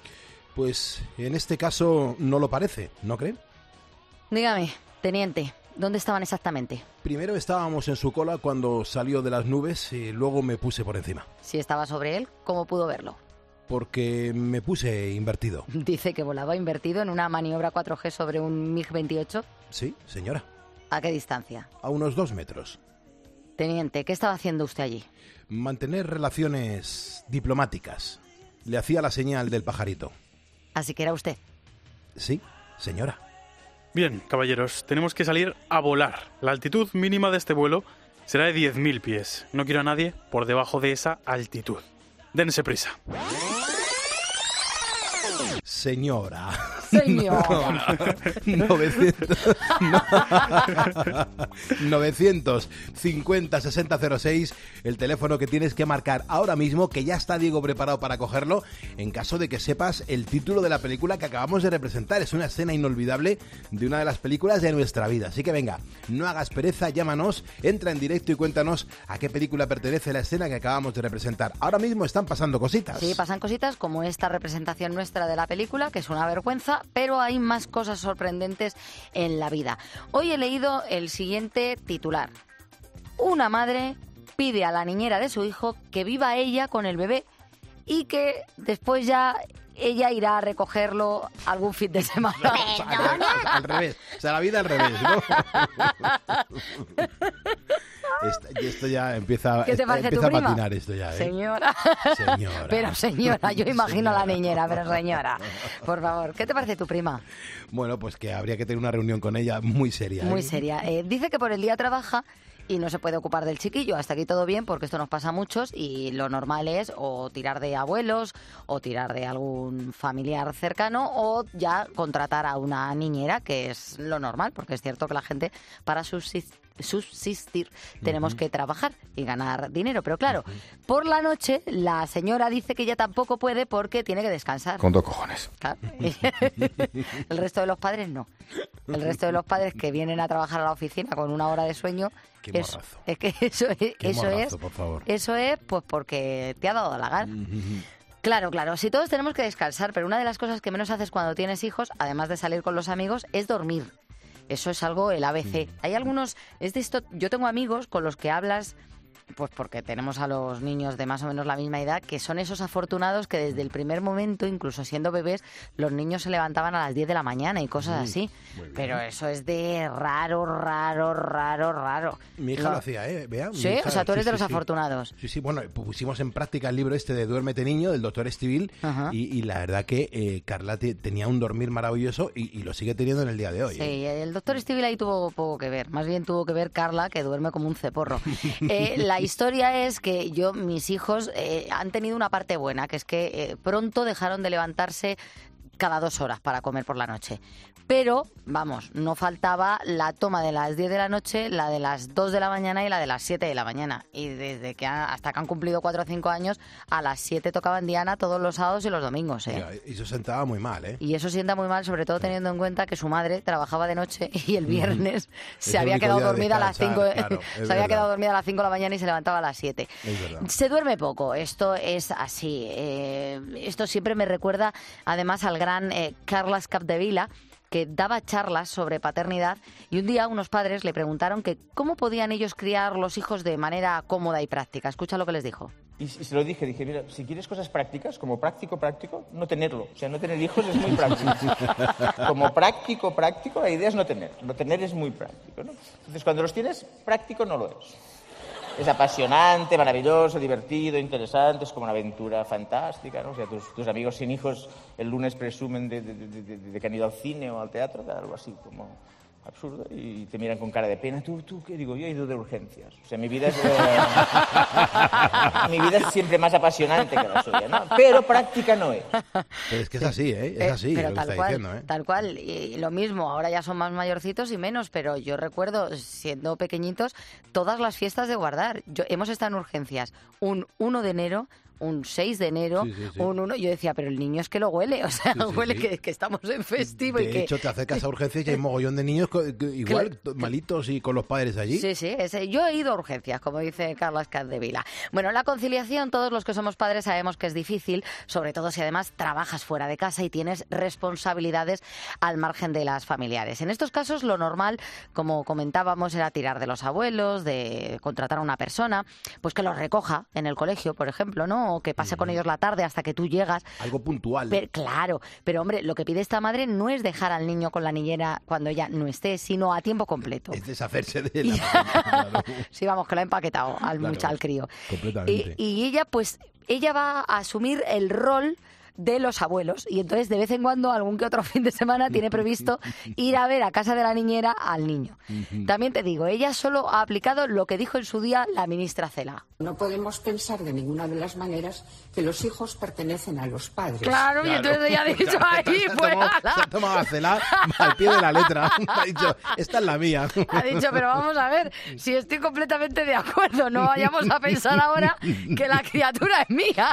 Pues en este caso no lo parece, ¿no cree? Dígame, teniente, ¿dónde estaban exactamente? Primero estábamos en su cola cuando salió de las nubes y luego me puse por encima. Si estaba sobre él, ¿cómo pudo verlo? Porque me puse invertido. Dice que volaba invertido en una maniobra cuatro G sobre un M I G veintiocho. Sí, señora. ¿A qué distancia? A unos dos metros. Teniente, ¿qué estaba haciendo usted allí? Mantener relaciones diplomáticas. Le hacía la señal del pajarito. Así que era usted. Sí, señora. Bien, caballeros, tenemos que salir a volar. La altitud mínima de este vuelo será de diez mil pies. No quiero a nadie por debajo de esa altitud. Dense prisa. Señora. Señora. novecientos novecientos cincuenta sesenta cero seis, el teléfono que tienes que marcar ahora mismo, que ya está Diego preparado para cogerlo, en caso de que sepas el título de la película que acabamos de representar. Es una escena inolvidable de una de las películas de nuestra vida. Así que venga, no hagas pereza, llámanos, entra en directo y cuéntanos a qué película pertenece la escena que acabamos de representar. Ahora mismo están pasando cositas. Sí, pasan cositas como esta representación nuestra de la película, que es una vergüenza, pero hay más cosas sorprendentes en la vida. Hoy he leído el siguiente titular. Una madre pide a la niñera de su hijo que viva ella con el bebé y que después ya ella irá a recogerlo algún fin de semana. Al revés, o sea, la vida al revés, ¿no? Esto, esto ya empieza, ¿Qué te parece empieza tu a prima? patinar esto ya, ¿eh? Señora. Señora. Pero señora, yo imagino Señora. a la niñera, pero señora. Por favor, ¿qué te parece tu prima? Bueno, pues que habría que tener una reunión con ella muy seria. ¿eh? Muy seria. Eh, dice que por el día trabaja y no se puede ocupar del chiquillo. Hasta aquí todo bien, porque esto nos pasa a muchos y lo normal es o tirar de abuelos o tirar de algún familiar cercano o ya contratar a una niñera, que es lo normal, porque es cierto que la gente para subsistir subsistir tenemos uh-huh. que trabajar y ganar dinero, pero claro, uh-huh. por la noche la señora dice que ella tampoco puede porque tiene que descansar. Con dos cojones. Claro. El resto de los padres no. El resto de los padres que vienen a trabajar a la oficina con una hora de sueño, Qué es, morrazo. es que eso es, Qué eso morrazo, es, por favor. eso es pues porque te ha dado la gana. Uh-huh. Claro, claro, sí, todos tenemos que descansar, pero una de las cosas que menos haces cuando tienes hijos, además de salir con los amigos, es dormir. Eso es algo el A B C. Hay algunos, es de esto, yo tengo amigos con los que hablas, pues porque tenemos a los niños de más o menos la misma edad, que son esos afortunados que desde el primer momento, incluso siendo bebés, los niños se levantaban a las diez de la mañana y cosas así. Pero eso es de raro, raro, raro, raro. Mi hija no. lo hacía, ¿eh? Vea, ¿Sí? Hija, O sea, tú eres sí, de los sí, sí. afortunados. Sí, sí, bueno, pusimos en práctica el libro este de Duérmete Niño, del doctor Estivil, y, y la verdad que eh, Carla te, tenía un dormir maravilloso y, y lo sigue teniendo en el día de hoy. Sí, ¿eh? el doctor Estivil ahí tuvo poco que ver. Más bien tuvo que ver Carla, que duerme como un ceporro. eh, la historia es que yo, mis hijos, eh, han tenido una parte buena, que es que eh, pronto dejaron de levantarse cada dos horas para comer por la noche. Pero, vamos, no faltaba la toma de las diez de la noche, la de las dos de la mañana y la de las siete de la mañana. Y desde que ha, hasta que han cumplido cuatro o cinco años, a las siete tocaban Diana todos los sábados y los domingos, ¿eh? Mira, y eso sentaba muy mal, ¿eh? Y eso sienta muy mal, sobre todo teniendo en cuenta que su madre trabajaba de noche y el viernes mm. se es había quedado dormida a las cinco, claro, se había quedado dormida a las cinco de la mañana y se levantaba a las siete. Es verdad. Se duerme poco, esto es así. Eh, esto siempre me recuerda además al gran eh, Carles Capdevila, que daba charlas sobre paternidad, y un día unos padres le preguntaron que cómo podían ellos criar los hijos de manera cómoda y práctica. Escucha lo que les dijo. Y se lo dije, dije, mira, si quieres cosas prácticas, como práctico, práctico, no tenerlo. O sea, no tener hijos es muy práctico. Como práctico, práctico, la idea es no tener. No tener es muy práctico, ¿no? Entonces, cuando los tienes, práctico no lo es. Es apasionante, maravilloso, divertido, interesante, es como una aventura fantástica, ¿no? O sea, tus, tus amigos sin hijos el lunes presumen de, de, de, de, de que han ido al cine o al teatro, algo así como absurdo, y te miran con cara de pena. ¿Tú, tú qué digo? Yo he ido de urgencias. O sea, mi vida es, eh, mi vida es siempre más apasionante que la suya, ¿no? Pero práctica no es. Pero es que es así, ¿eh? Es así, eh, pero lo que tal está cual, diciendo, ¿eh? Tal cual, y lo mismo, ahora ya son más mayorcitos y menos, pero yo recuerdo, siendo pequeñitos, todas las fiestas de guardar. Yo, hemos estado en urgencias un uno de enero, un seis de enero, sí, sí, sí. un uno, yo decía, pero el niño es que lo huele, o sea, sí, sí, huele sí. Que, que estamos en festivo. De y que... hecho, te acercas a urgencias y hay mogollón de niños igual, claro. malitos y con los padres allí. Sí, sí, ese, yo he ido a urgencias, como dice Carles Capdevila. Bueno, la conciliación, todos los que somos padres sabemos que es difícil, sobre todo si además trabajas fuera de casa y tienes responsabilidades al margen de las familiares. En estos casos, lo normal, como comentábamos, era tirar de los abuelos, de contratar a una persona, pues que los recoja en el colegio, por ejemplo, ¿no? O que pase con ellos la tarde hasta que tú llegas. Algo puntual. Pero, claro, pero hombre, lo que pide esta madre no es dejar al niño con la niñera cuando ella no esté, sino a tiempo completo. Es deshacerse de la claro. Sí, vamos, que lo ha empaquetado al claro, muchacho, al crío. Completamente. Y, y ella, pues, ella va a asumir el rol de los abuelos, y entonces de vez en cuando, algún que otro fin de semana, tiene previsto ir a ver a casa de la niñera al niño. También te digo, ella solo ha aplicado lo que dijo en su día la ministra Celaá. No podemos pensar de ninguna de las maneras que los hijos pertenecen a los padres. Claro, claro. Y entonces ella ha dicho ahí, se pues... tomado, se ha tomado a Celaá al pie de la letra. Ha dicho, esta es la mía. Ha dicho, pero vamos a ver, si estoy completamente de acuerdo, no vayamos a pensar ahora que la criatura es mía.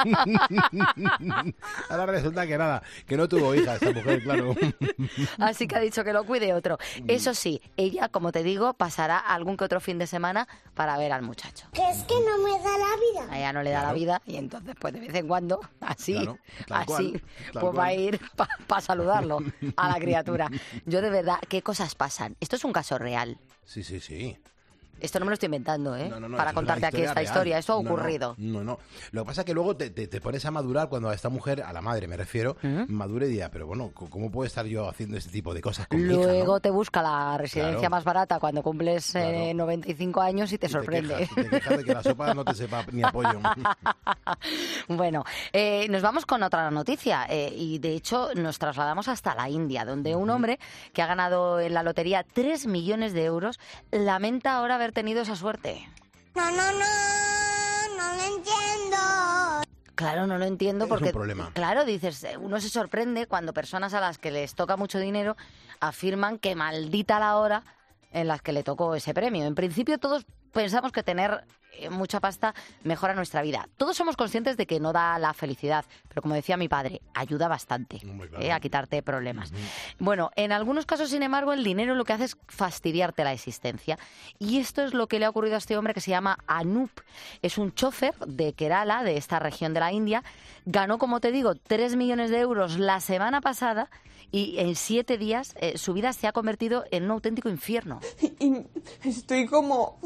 Ahora resulta que nada, que no tuvo hija esta mujer, claro. Así que ha dicho que lo cuide otro. Eso sí, ella, como te digo, pasará algún que otro fin de semana para ver al muchacho. Que es que no me da la vida. A ella no le da claro. la vida, y entonces, pues de vez en cuando, así, claro, así, cual, pues cual. va a ir para pa saludarlo a la criatura. Yo de verdad, ¿qué cosas pasan? Esto es un caso real. Sí, sí, sí. Esto no me lo estoy inventando, ¿eh? No, no, no, Para esto es contarte una aquí esta real. historia. Esto ha No, no, ocurrido. No, no. Lo que pasa es que luego te, te, te pones a madurar cuando a esta mujer, a la madre me refiero, ¿Mm? madure y diga, pero bueno, ¿cómo puedo estar yo haciendo este tipo de cosas con mi hija, Luego ¿no? te busca la residencia Claro. más barata cuando cumples eh, noventa y cinco años y te sorprende. Te quejas, te quejas de que la sopa no te sepa ni apoyo. Bueno, eh, nos vamos con otra noticia eh, y de hecho nos trasladamos hasta la India, donde un hombre que ha ganado en la lotería tres millones de euros lamenta ahora haber tenido esa suerte. No, no, no, no lo entiendo. Claro, no lo entiendo Es porque, un problema. claro, dices, eh, uno se sorprende cuando personas a las que les toca mucho dinero afirman que maldita la hora en las que le tocó ese premio. En principio todos pensamos que tener eh, mucha pasta mejora nuestra vida. Todos somos conscientes de que no da la felicidad, pero como decía mi padre, ayuda bastante eh, a quitarte problemas. Bueno, en algunos casos, sin embargo, el dinero lo que hace es fastidiarte la existencia. Y esto es lo que le ha ocurrido a este hombre que se llama Anup. Es un chofer de Kerala, de esta región de la India. Ganó, como te digo, tres millones de euros la semana pasada y en siete días eh, su vida se ha convertido en un auténtico infierno. Y estoy como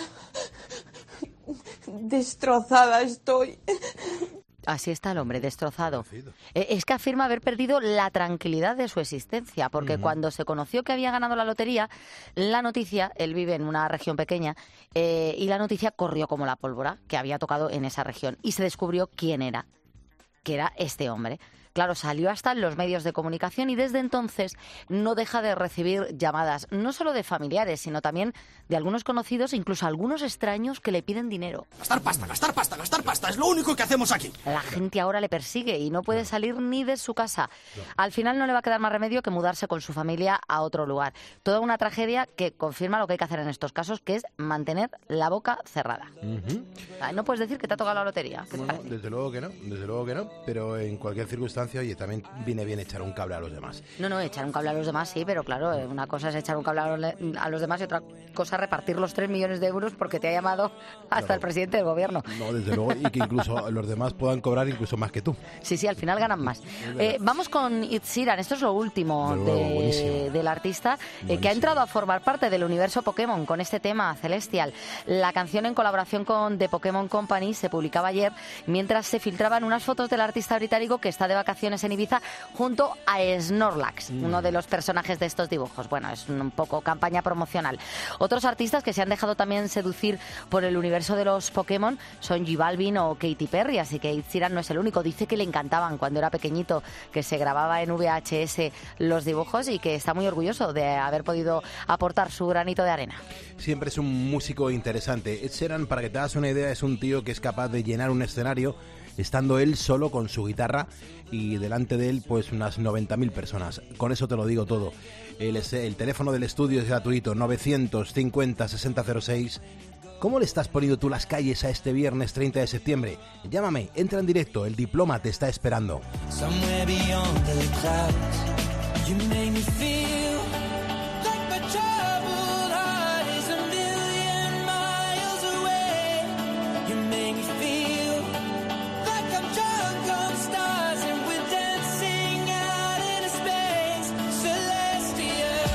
destrozada, estoy. Así está el hombre, destrozado. Eh, Es que afirma haber perdido la tranquilidad de su existencia, porque Ujú. cuando se conoció que había ganado la lotería, la noticia, él vive en una región pequeña, eh, y la noticia corrió como la pólvora que había tocado en esa región. Y se descubrió quién era, que era este hombre. Claro, salió hasta en los medios de comunicación y desde entonces no deja de recibir llamadas, no solo de familiares, sino también de algunos conocidos, incluso algunos extraños que le piden dinero. Gastar pasta, gastar pasta, gastar pasta, es lo único que hacemos aquí. La gente ahora le persigue y no puede salir ni de su casa. Al final no le va a quedar más remedio que mudarse con su familia a otro lugar. Toda una tragedia que confirma lo que hay que hacer en estos casos, que es mantener la boca cerrada. Ujú. Ah, No puedes decir que te ha tocado la lotería. ¿Qué te Bueno, parece? desde luego que no, desde luego que no, pero en cualquier circunstancia, oye, también viene bien echar un cable a los demás. No, no, echar un cable a los demás sí, pero claro, eh, una cosa es echar un cable a los, a los demás y otra cosa repartir los tres millones de euros porque te ha llamado hasta Claro. el presidente del gobierno. No, desde luego, y que incluso los demás puedan cobrar incluso más que tú. Sí, sí, al final ganan más. Eh, vamos con Ed Sheeran, esto es lo último De luego, de- buenísimo. del artista eh, que ha entrado a formar parte del universo Pokémon con este tema, Celestial. La canción en colaboración con The Pokémon Company se publicaba ayer mientras se filtraban unas fotos del artista británico que está de vacaciones en Ibiza junto a Snorlax, Mm. uno de los personajes de estos dibujos. Bueno, es un poco campaña promocional. Otros artistas que se han dejado también seducir por el universo de los Pokémon son J Balvin o Katy Perry, así que Ed Sheeran no es el único. Dice que le encantaban cuando era pequeñito, que se grababa en V H S los dibujos y que está muy orgulloso de haber podido aportar su granito de arena. Siempre es un músico interesante. Ed Sheeran, para que te hagas una idea, es un tío que es capaz de llenar un escenario estando él solo con su guitarra y delante de él pues unas noventa mil personas. Con eso te lo digo todo. El, es- el teléfono del estudio es gratuito, novecientos cincuenta sesenta cero seis. ¿Cómo le estás poniendo tú las calles a este viernes treinta de septiembre? Llámame, entra en directo, el diploma te está esperando. Somewhere beyond the clouds, you make me feel like my troubled heart is a million miles away. You make me feel like I'm drunk on stars and we're dancing out in a space celestial.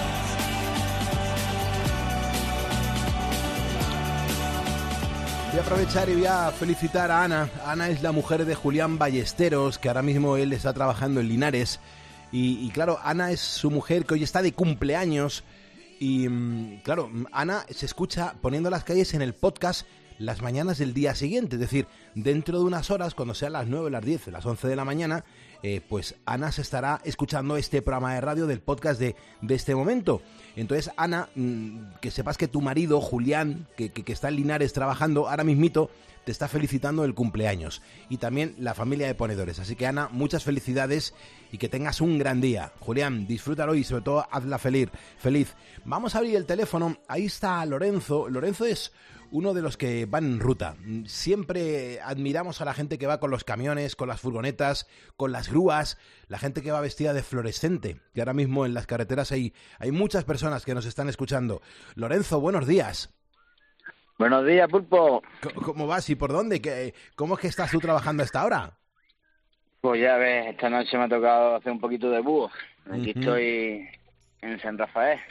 Voy a aprovechar y voy a felicitar a Ana. Ana es la mujer de Julián Ballesteros, que ahora mismo él está trabajando en Linares. Y, y claro, Ana es su mujer que hoy está de cumpleaños. Y mm, claro, mm, Ana se escucha poniendo las calles en el podcast las mañanas del día siguiente. Es decir, dentro de unas horas, cuando sean las nueve, las diez, las once de la mañana, eh, pues Ana se estará escuchando este programa de radio del podcast de, de este momento. Entonces, Ana, mm, que sepas que tu marido, Julián, que, que, que está en Linares trabajando, ahora mismito, te está felicitando el cumpleaños. Y también la familia de ponedores. Así que, Ana, muchas felicidades y que tengas un gran día. Julián, disfrútalo y sobre todo hazla feliz. feliz. Vamos a abrir el teléfono. Ahí está Lorenzo. Lorenzo es uno de los que van en ruta. Siempre admiramos a la gente que va con los camiones, con las furgonetas, con las grúas, la gente que va vestida de fluorescente. Y ahora mismo en las carreteras hay, hay muchas personas que nos están escuchando. Lorenzo, buenos días. Buenos días, Pulpo. ¿Cómo vas y por dónde? ¿Qué- ¿Cómo es que estás tú trabajando a esta hora? Pues ya ves, esta noche me ha tocado hacer un poquito de búho. Aquí Ujú. estoy en San Rafael.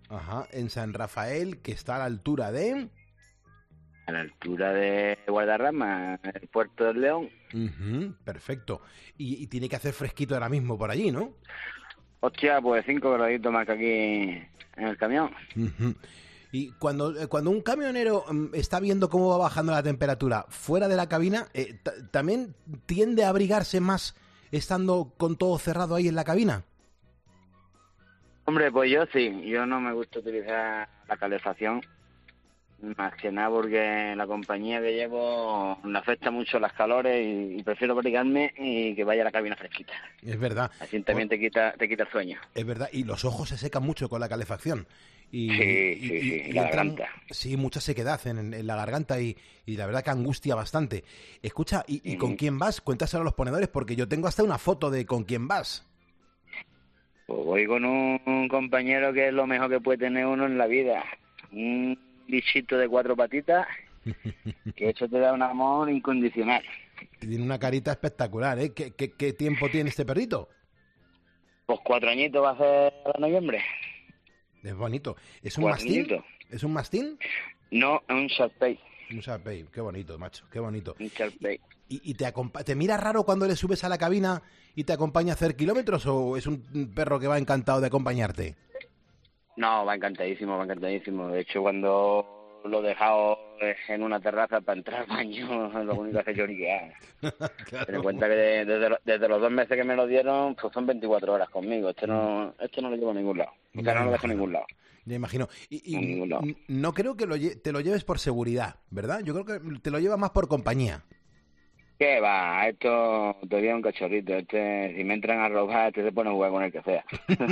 Ajá, en San Rafael, que está a la altura de... A la altura de Guadarrama, el puerto del León. Uh-huh, perfecto. Y, y tiene que hacer fresquito ahora mismo por allí, ¿no? Hostia, pues cinco graditos más que aquí en el camión. Uh-huh. Y cuando, eh, cuando un camionero um, está viendo cómo va bajando la temperatura fuera de la cabina, eh, ¿también tiende a abrigarse más estando con todo cerrado ahí en la cabina? Hombre, pues yo sí. Yo no me gusta utilizar la calefacción. Más que nada porque la compañía que llevo me afecta mucho las calores y, y prefiero abrigarme y que vaya a la cabina fresquita. Es verdad. Así también te quita te quita el sueño. Es verdad, y los ojos se secan mucho con la calefacción. Y, sí, y, sí, y, sí, y la entran, garganta. Sí, mucha sequedad en, en la garganta y, y la verdad que angustia bastante. Escucha, ¿y, y uh-huh. con quién vas? Cuéntaselo a los ponedores porque yo tengo hasta una foto de con quién vas. Pues voy con un, un compañero que es lo mejor que puede tener uno en la vida. Un bichito de cuatro patitas, que eso te da un amor incondicional. Tiene una carita espectacular, ¿eh? ¿Qué, qué, qué tiempo tiene este perrito? Pues cuatro añitos va a ser en noviembre. Es bonito. ¿Es un mastín? ¿Es un mastín? No, es un Shar-Pei. Un Shar-Pei, qué bonito, macho, qué bonito. Un Shar-Pei. ¿Y, y te, te mira raro cuando le subes a la cabina y te acompaña a hacer kilómetros o es un perro que va encantado de acompañarte? No, va encantadísimo, va encantadísimo. De hecho, cuando lo he dejado en una terraza para entrar al baño, lo único que hace es lloriquear. Claro. Ten en cuenta que desde, desde los dos meses que me lo dieron, pues son veinticuatro horas conmigo. Este no, este no lo llevo a ningún lado. O sea, no lo dejo a ningún lado. Ya imagino. Y, y no creo que lo te lo lleves por seguridad, ¿verdad? Yo creo que te lo llevas más por compañía. ¿Qué va? Esto todavía es un cachorrito. Este, si me entran a robar, este se pone a jugar con el que sea.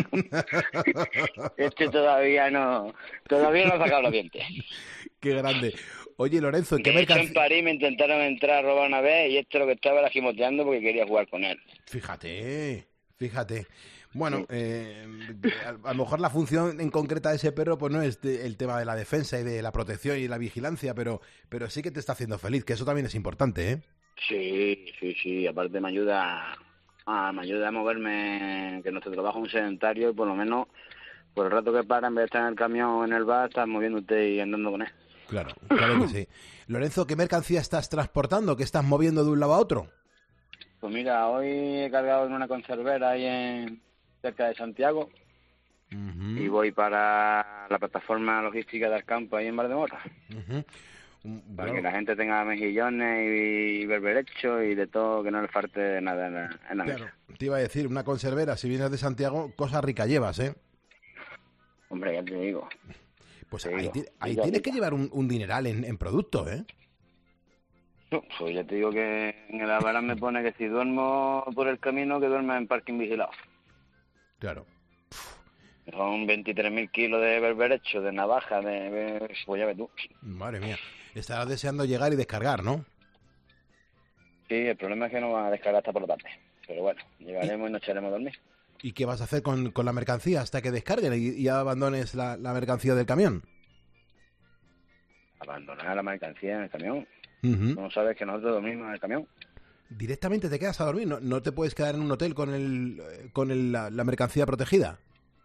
Este todavía no, todavía no ha sacado los dientes. Qué grande. Oye, Lorenzo, ¿qué mercancía? En París me intentaron entrar a robar una vez y este lo que estaba era gimoteando porque quería jugar con él. Fíjate, fíjate. Bueno, sí. eh, a, a lo mejor la función en concreta de ese perro pues no es de, el tema de la defensa y de la protección y la vigilancia, pero, pero sí que te está haciendo feliz, que eso también es importante, ¿eh? Sí, sí, sí. Aparte me ayuda a, me ayuda a moverme, que nuestro trabajo es muy sedentario y por lo menos por el rato que para, en vez de estar en el camión o en el bar, estás moviéndote y andando con él. Claro, claro que sí. Lorenzo, ¿qué mercancía estás transportando? ¿Qué estás moviendo de un lado a otro? Pues mira, hoy he cargado en una conservera ahí en cerca de Santiago uh-huh. y voy para la plataforma logística del campo ahí en Valdemoro. Uh-huh. Para bueno. que la gente tenga mejillones y berberecho y de todo, que no le falte nada en la, en la claro, mesa. Te iba a decir, una conservera, si vienes de Santiago, cosa rica llevas, ¿eh? Hombre, ya te digo. Pues te ahí, digo. ahí tienes que llevar un, un dineral en, en producto, ¿eh? No, pues ya te digo que en el Albarán me pone que si duermo por el camino, que duerma en parking vigilado. Claro. Son veintitrés mil kilos de berberecho, de navaja, de, de... Pues ya ves tú. Madre mía. Estarás deseando llegar y descargar, ¿no? Sí, el problema es que no va a descargar hasta por la tarde. Pero bueno, llegaremos y, y nos echaremos a dormir. ¿Y qué vas a hacer con, con la mercancía hasta que descarguen y, y abandones la, la mercancía del camión? Abandonar la mercancía en el camión. Uh-huh. ¿No sabes que nosotros dormimos en el camión? ¿Directamente te quedas a dormir? ¿No, no te puedes quedar en un hotel con el con el, la, la mercancía protegida?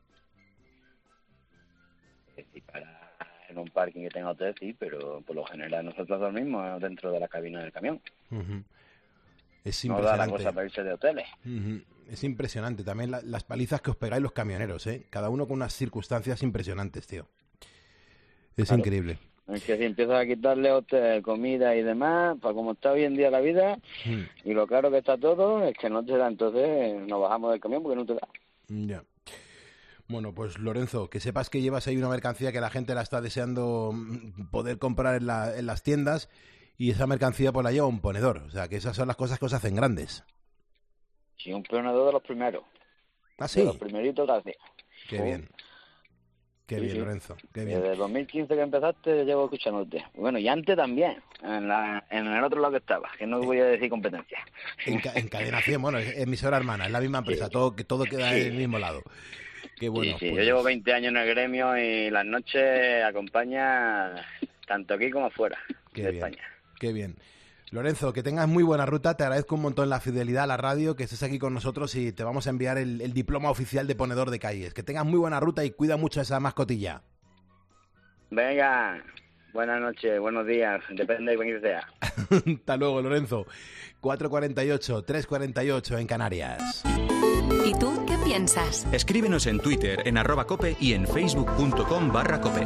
Sí, para en un parking que tenga hotel, sí, pero por lo general nosotros dormimos dentro de la cabina del camión. Uh-huh. Es impresionante. No da la cosa para irse de hoteles. Uh-huh. Es impresionante también la, las palizas que os pegáis los camioneros, ¿eh? Cada uno con unas circunstancias impresionantes, tío. Es claro. Increíble. Es que si empiezas a quitarle hotel, comida y demás, para como está hoy en día la vida uh-huh. y lo caro que está todo, es que no te da, entonces nos bajamos del camión porque no te da. Ya. Yeah. Bueno, pues Lorenzo, que sepas que llevas ahí una mercancía que la gente la está deseando poder comprar en, la, en las tiendas y esa mercancía pues la lleva un ponedor. O sea, que esas son las cosas que os hacen grandes. Sí, un ponedor de los primeros. ¿Ah, sí? De los primeritos, gracias. Qué oh. bien. Qué sí, bien, sí. Lorenzo. Qué bien. Desde dos mil quince que empezaste llevo escuchándote. Bueno, y antes también, en, la, en el otro lado que estaba, que no voy a decir competencia. En, en Cadena cien, bueno, es emisora hermana, es la misma empresa, sí. todo, todo queda sí. en el mismo lado. Qué bueno. Sí, sí. Pues... Yo llevo veinte años en el gremio y las noches acompaña tanto aquí como afuera Qué de bien. España. Qué bien. Lorenzo, que tengas muy buena ruta, te agradezco un montón la fidelidad a la radio, que estés aquí con nosotros y te vamos a enviar el, el diploma oficial de ponedor de calles. Que tengas muy buena ruta y cuida mucho a esa mascotilla. Venga, buenas noches, buenos días, depende de quién sea. Hasta luego, Lorenzo. cuatro cuarenta y ocho, tres cuarenta y ocho en Canarias. ¿Y tú qué piensas? Escríbenos en Twitter, en arroba cope y en facebook.com barra cope.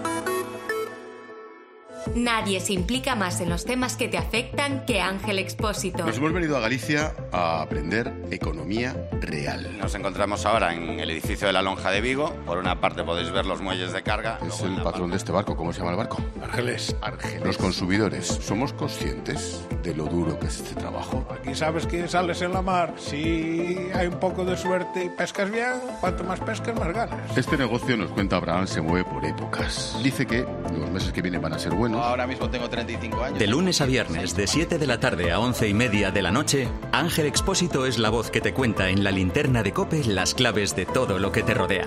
Nadie se implica más en los temas que te afectan que Ángel Expósito. Nos hemos venido a Galicia a aprender economía real. Nos encontramos ahora en el edificio de la Lonja de Vigo. Por una parte podéis ver los muelles de carga. Es el patrón parte... de este barco. ¿Cómo se llama el barco? Argeles. Argeles. Los consumidores, ¿somos conscientes de lo duro que es este trabajo? Aquí sabes que sales en la mar. Si hay un poco de suerte y pescas bien, cuanto más pescas, más ganas. Este negocio, nos cuenta Abraham, se mueve por épocas. Dice que los meses que vienen van a ser buenos. Ahora mismo tengo treinta y cinco años. De lunes a viernes, de siete de la tarde a once y media de la noche, Ángel Expósito es la voz que te cuenta en la linterna de COPE las claves de todo lo que te rodea.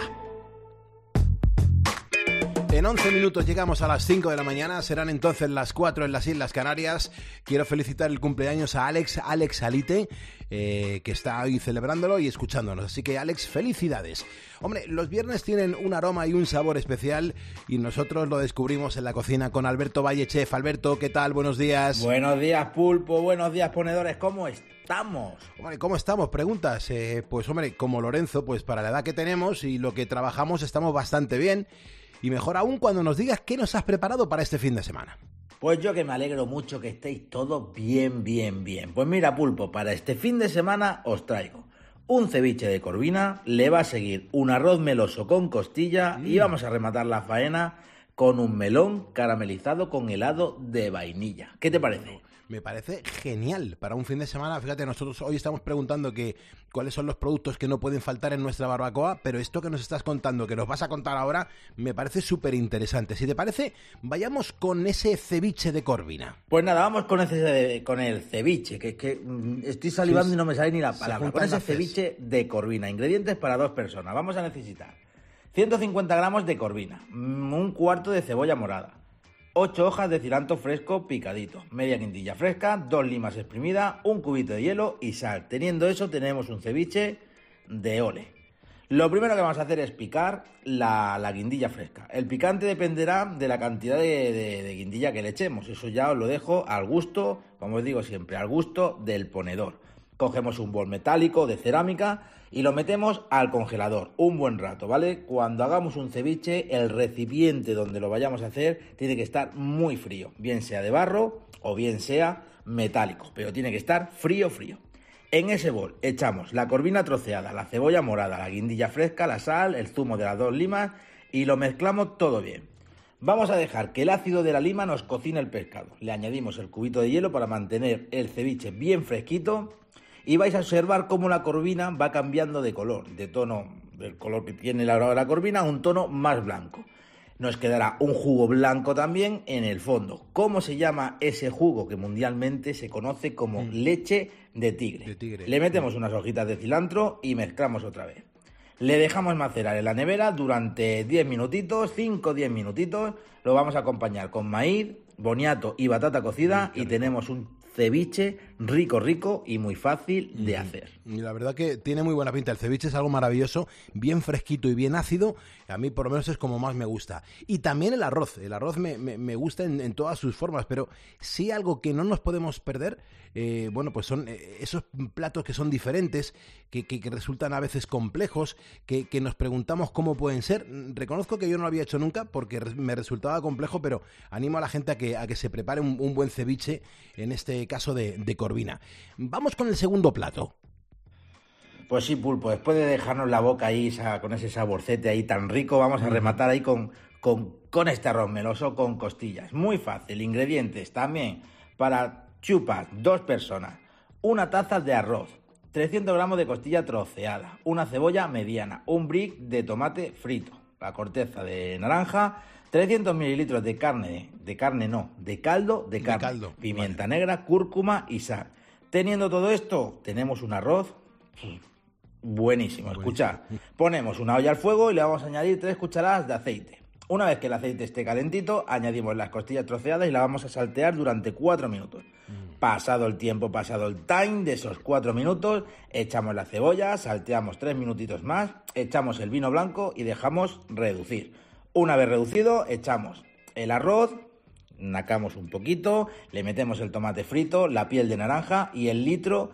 En once minutos llegamos a las cinco de la mañana, serán entonces las cuatro en las Islas Canarias. Quiero felicitar el cumpleaños a Alex, Alex Alite, eh, que está hoy celebrándolo y escuchándonos. Así que, Alex, felicidades. Hombre, los viernes tienen un aroma y un sabor especial y nosotros lo descubrimos en la cocina con Alberto Valle, chef. Alberto, ¿qué tal? Buenos días. Buenos días, Pulpo. Buenos días, ponedores. ¿Cómo estamos? Hombre, ¿cómo estamos? Preguntas. Eh, pues, hombre, como Lorenzo, pues para la edad que tenemos y lo que trabajamos estamos bastante bien. Y mejor aún cuando nos digas qué nos has preparado para este fin de semana. Pues yo que me alegro mucho que estéis todos bien, bien, bien. Pues mira, Pulpo, para este fin de semana os traigo un ceviche de corvina, le va a seguir un arroz meloso con costilla mm. y vamos a rematar la faena con un melón caramelizado con helado de vainilla. ¿Qué te parece? Me parece genial para un fin de semana. Fíjate, nosotros hoy estamos preguntando que cuáles son los productos que no pueden faltar en nuestra barbacoa, pero esto que nos estás contando, que nos vas a contar ahora, me parece súper interesante. Si te parece, vayamos con ese ceviche de corvina. Pues nada, vamos con ese con el ceviche, que, que estoy salivando sí, y no me sale ni la palabra. Con ese ceviche de corvina. Ingredientes para dos personas. Vamos a necesitar ciento cincuenta gramos de corvina, un cuarto de cebolla morada, ocho hojas de cilantro fresco picadito, media guindilla fresca, dos limas exprimidas, un cubito de hielo y sal. Teniendo eso tenemos un ceviche de ole. Lo primero que vamos a hacer es picar la, la guindilla fresca. El picante dependerá de la cantidad de, de, de guindilla que le echemos. Eso ya os lo dejo al gusto, como os digo siempre, al gusto del ponedor. Cogemos un bol metálico de cerámica y lo metemos al congelador un buen rato, ¿vale? Cuando hagamos un ceviche, el recipiente donde lo vayamos a hacer tiene que estar muy frío, bien sea de barro o bien sea metálico, pero tiene que estar frío, frío. En ese bol echamos la corvina troceada, la cebolla morada, la guindilla fresca, la sal, el zumo de las dos limas y lo mezclamos todo bien. Vamos a dejar que el ácido de la lima nos cocine el pescado. Le añadimos el cubito de hielo para mantener el ceviche bien fresquito. Y vais a observar cómo la corvina va cambiando de color, de tono, del color que tiene la, la corvina, a un tono más blanco. Nos quedará un jugo blanco también en el fondo. ¿Cómo se llama ese jugo que mundialmente se conoce como mm. leche de tigre? de tigre? Le metemos unas hojitas de cilantro y mezclamos otra vez. Le dejamos macerar en la nevera durante diez minutitos, cinco o diez minutitos. Lo vamos a acompañar con maíz, boniato y batata cocida mm, y tenemos un ceviche rico, rico y muy fácil de hacer. Y la verdad que tiene muy buena pinta. El ceviche es algo maravilloso, bien fresquito y bien ácido. A mí por lo menos es como más me gusta. Y también el arroz. El arroz me, me, me gusta en, en todas sus formas, pero sí algo que no nos podemos perder, eh, bueno, pues son eh, esos platos que son diferentes, que, que, que resultan a veces complejos, que, que nos preguntamos cómo pueden ser. Reconozco que yo no lo había hecho nunca porque me resultaba complejo, pero animo a la gente a que, a que se prepare un, un buen ceviche, en este caso de, de corvina. Vamos con el segundo plato. Pues sí, Pulpo, después de dejarnos la boca ahí esa, con ese saborcete ahí tan rico, vamos a rematar ahí con, con, con este arroz meloso con costillas. Muy fácil. Ingredientes también para chupas, dos personas. Una taza de arroz, trescientos gramos de costilla troceada, una cebolla mediana, un brick de tomate frito, la corteza de naranja, trescientos mililitros de carne, de carne no, de caldo de carne, de caldo. Pimienta vale. negra, cúrcuma y sal. Teniendo todo esto, tenemos un arroz buenísimo. Escuchad, ponemos una olla al fuego y le vamos a añadir tres cucharadas de aceite. Una vez que el aceite esté calentito, añadimos las costillas troceadas y la vamos a saltear durante cuatro minutos. Mm. Pasado el tiempo, pasado el time de esos cuatro minutos, echamos la cebolla, salteamos tres minutitos más, echamos el vino blanco y dejamos reducir. Una vez reducido, echamos el arroz, nacamos un poquito, le metemos el tomate frito, la piel de naranja y el litro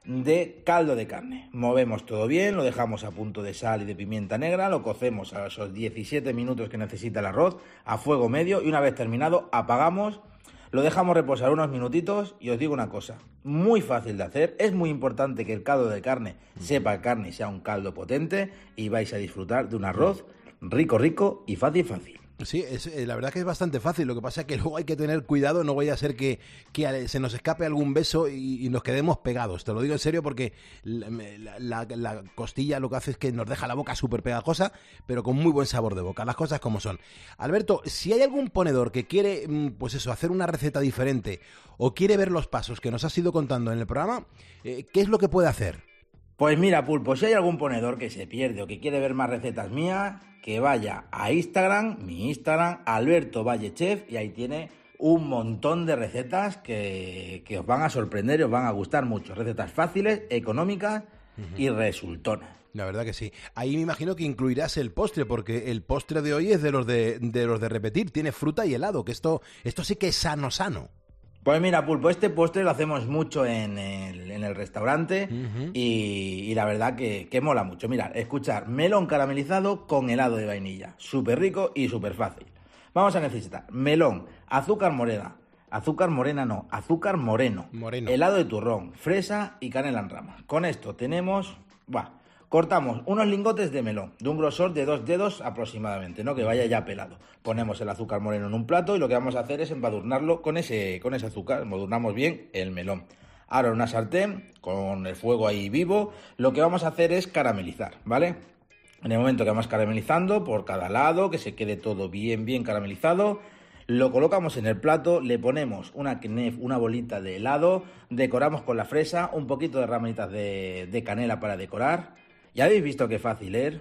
de caldo de carne. Movemos todo bien, lo dejamos a punto de sal y de pimienta negra, lo cocemos a esos diecisiete minutos que necesita el arroz a fuego medio y una vez terminado apagamos, lo dejamos reposar unos minutitos y os digo una cosa, muy fácil de hacer, es muy importante que el caldo de carne sepa carne y sea un caldo potente y vais a disfrutar de un arroz rico, rico y fácil, fácil. Sí, es, eh, la verdad que es bastante fácil, lo que pasa es que luego hay que tener cuidado, no vaya a ser que, que se nos escape algún beso y, y nos quedemos pegados, te lo digo en serio porque la, la, la costilla lo que hace es que nos deja la boca súper pegajosa, pero con muy buen sabor de boca, las cosas como son. Alberto, si hay algún ponedor que quiere, pues eso, hacer una receta diferente o quiere ver los pasos que nos has ido contando en el programa, eh, ¿qué es lo que puede hacer? Pues mira, Pulpo, si hay algún ponedor que se pierde o que quiere ver más recetas mías, que vaya a Instagram, mi Instagram, Alberto Valle Chef, y ahí tiene un montón de recetas que, que os van a sorprender y os van a gustar mucho. Recetas fáciles, económicas uh-huh. y resultonas. La verdad que sí. Ahí me imagino que incluirás el postre, porque el postre de hoy es de los de, de los de repetir. Tiene fruta y helado, que esto, esto sí que es sano, sano. Pues mira, Pulpo, este postre lo hacemos mucho en el, en el restaurante uh-huh. y, y la verdad que, que mola mucho. Mirad, escuchar, melón caramelizado con helado de vainilla. Súper rico y súper fácil. Vamos a necesitar melón, azúcar morena, azúcar morena no, azúcar moreno, moreno. helado de turrón, fresa y canela en rama. Con esto tenemos... Buah, cortamos unos lingotes de melón de un grosor de dos dedos aproximadamente, ¿no? Que vaya ya pelado. Ponemos el azúcar moreno en un plato y lo que vamos a hacer es embadurnarlo con ese, con ese azúcar. Embadurnamos bien el melón. Ahora en una sartén, con el fuego ahí vivo, lo que vamos a hacer es caramelizar, ¿vale? En el momento que vamos caramelizando por cada lado, que se quede todo bien, bien caramelizado, lo colocamos en el plato, le ponemos una knef, una bolita de helado, decoramos con la fresa, un poquito de ramitas de, de canela para decorar. Ya habéis visto qué fácil es,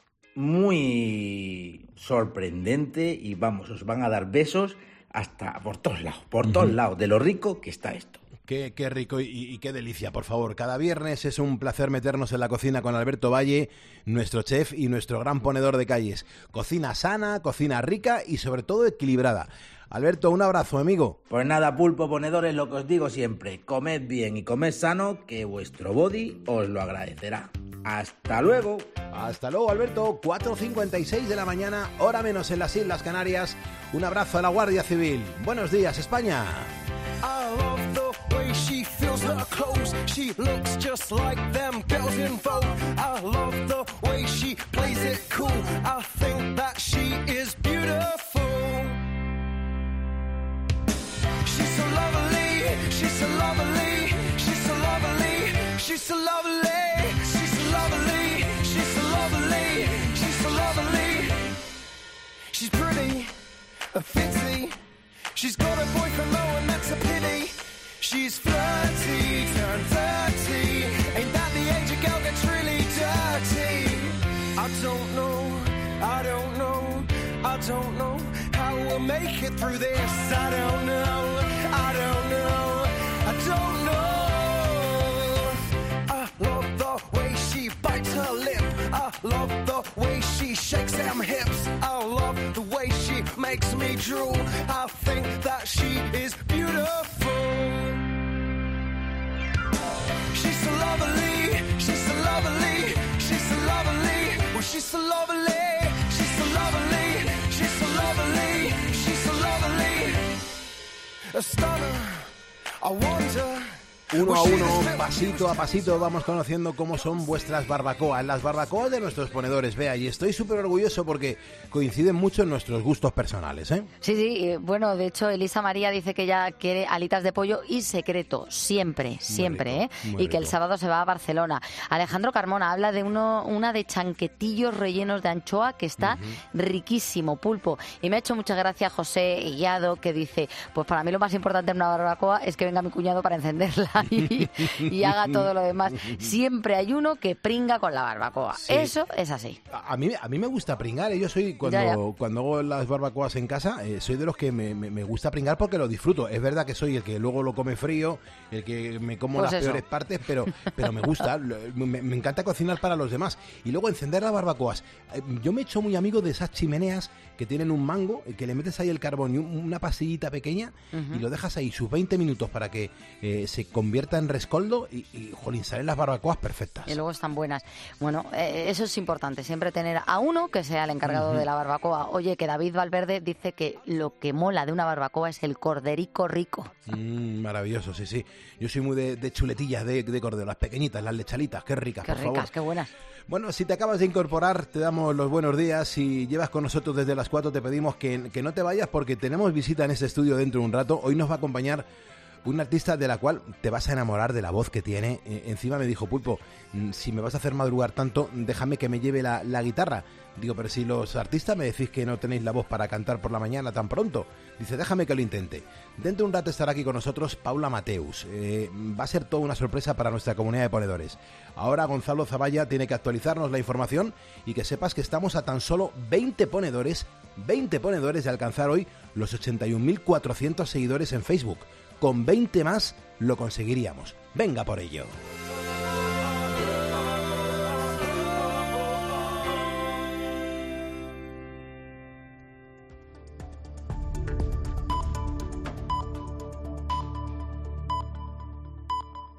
muy sorprendente y vamos, os van a dar besos hasta por todos lados, por uh-huh. todos lados, de lo rico que está esto. Qué, qué rico y, y qué delicia, por favor. Cada viernes es un placer meternos en la cocina con Alberto Valle, nuestro chef y nuestro gran ponedor de calles. Cocina sana, cocina rica y sobre todo equilibrada. Alberto, un abrazo, amigo. Pues nada, Pulpo, ponedores, lo que os digo siempre, comed bien y comed sano, que vuestro body os lo agradecerá. ¡Hasta luego! Hasta luego, Alberto. cuatro cincuenta y seis de la mañana, hora menos en las Islas Canarias. Un abrazo a la Guardia Civil. Buenos días, España. I love the way she feels her clothes. She looks just like them girls in Vogue. I love the way she plays it cool. I think that she is beautiful. She's so lovely, she's so lovely, she's so lovely, she's so lovely, she's so lovely, she's so lovely, she's so lovely. She's pretty, a fitzy. She's got a boyfriend though and that's a pity. She's flirty, turned thirty. Ain't that the age a girl gets really dirty? I don't know, I don't know, I don't know how we'll make it through this. I don't know, I don't know, I don't know. I love the way she bites her lip. I love the way she shakes them hips. I love the way she makes me drool. I think that she is beautiful. She's so lovely, she's so lovely, she's so lovely. Well, she's so lovely, she's so lovely, she's so lovely, she's so lovely. A stunner, I wonder. Uno a uno, pasito a pasito, vamos conociendo cómo son vuestras barbacoas, las barbacoas de nuestros ponedores, Bea, y estoy súper orgulloso porque coinciden mucho en nuestros gustos personales, ¿eh? Sí, sí, bueno, de hecho Elisa María dice que ella quiere alitas de pollo y secreto, siempre, siempre, ¿eh? Y rico. Que el sábado se va a Barcelona. Alejandro Carmona habla de uno, una de chanquetillos rellenos de anchoa que está uh-huh. riquísimo, Pulpo. Y me ha hecho mucha gracia José Illado, que dice, pues para mí lo más importante en una barbacoa es que venga mi cuñado para encenderla. y, y haga todo lo demás. Siempre hay uno que pringa con la barbacoa. Sí. Eso es así. A, a, mí, a mí me gusta pringar. ¿eh? Yo soy, cuando, ya, ya. cuando hago las barbacoas en casa, eh, soy de los que me, me, me gusta pringar porque lo disfruto. Es verdad que soy el que luego lo come frío, el que me como pues las eso. peores partes, pero, pero me gusta. me, me encanta cocinar para los demás. Y luego encender las barbacoas. Yo me he hecho muy amigo de esas chimeneas que tienen un mango, que le metes ahí el carbón y un, una pastillita pequeña uh-huh. y lo dejas ahí sus veinte minutos para que eh, se convierta en rescoldo y, y jolín, salen las barbacoas perfectas. Y luego están buenas. Bueno, eh, eso es importante, siempre tener a uno que sea el encargado uh-huh. de la barbacoa. Oye, que David Valverde dice que lo que mola de una barbacoa es el corderico rico. Mm, maravilloso, sí, sí. Yo soy muy de, de chuletillas de, de cordero, las pequeñitas, las lechalitas, qué ricas, qué por ricas, favor. Qué buenas. Bueno, si te acabas de incorporar, te damos los buenos días. Si llevas con nosotros desde las cuatro, te pedimos que, que no te vayas porque tenemos visita en este estudio dentro de un rato. Hoy nos va a acompañar un artista de la cual te vas a enamorar de la voz que tiene. Eh, encima me dijo, Pulpo, si me vas a hacer madrugar tanto, déjame que me lleve la, la guitarra. Digo, pero si los artistas me decís que no tenéis la voz para cantar por la mañana tan pronto. Dice, déjame que lo intente. Dentro de un rato estará aquí con nosotros Paula Mateus. Eh, va a ser toda una sorpresa para nuestra comunidad de ponedores. Ahora Gonzalo Zavalla tiene que actualizarnos la información y que sepas que estamos a tan solo veinte ponedores, veinte ponedores de alcanzar hoy los ochenta y un mil cuatrocientos seguidores en Facebook. Con veinte más lo conseguiríamos. Venga por ello.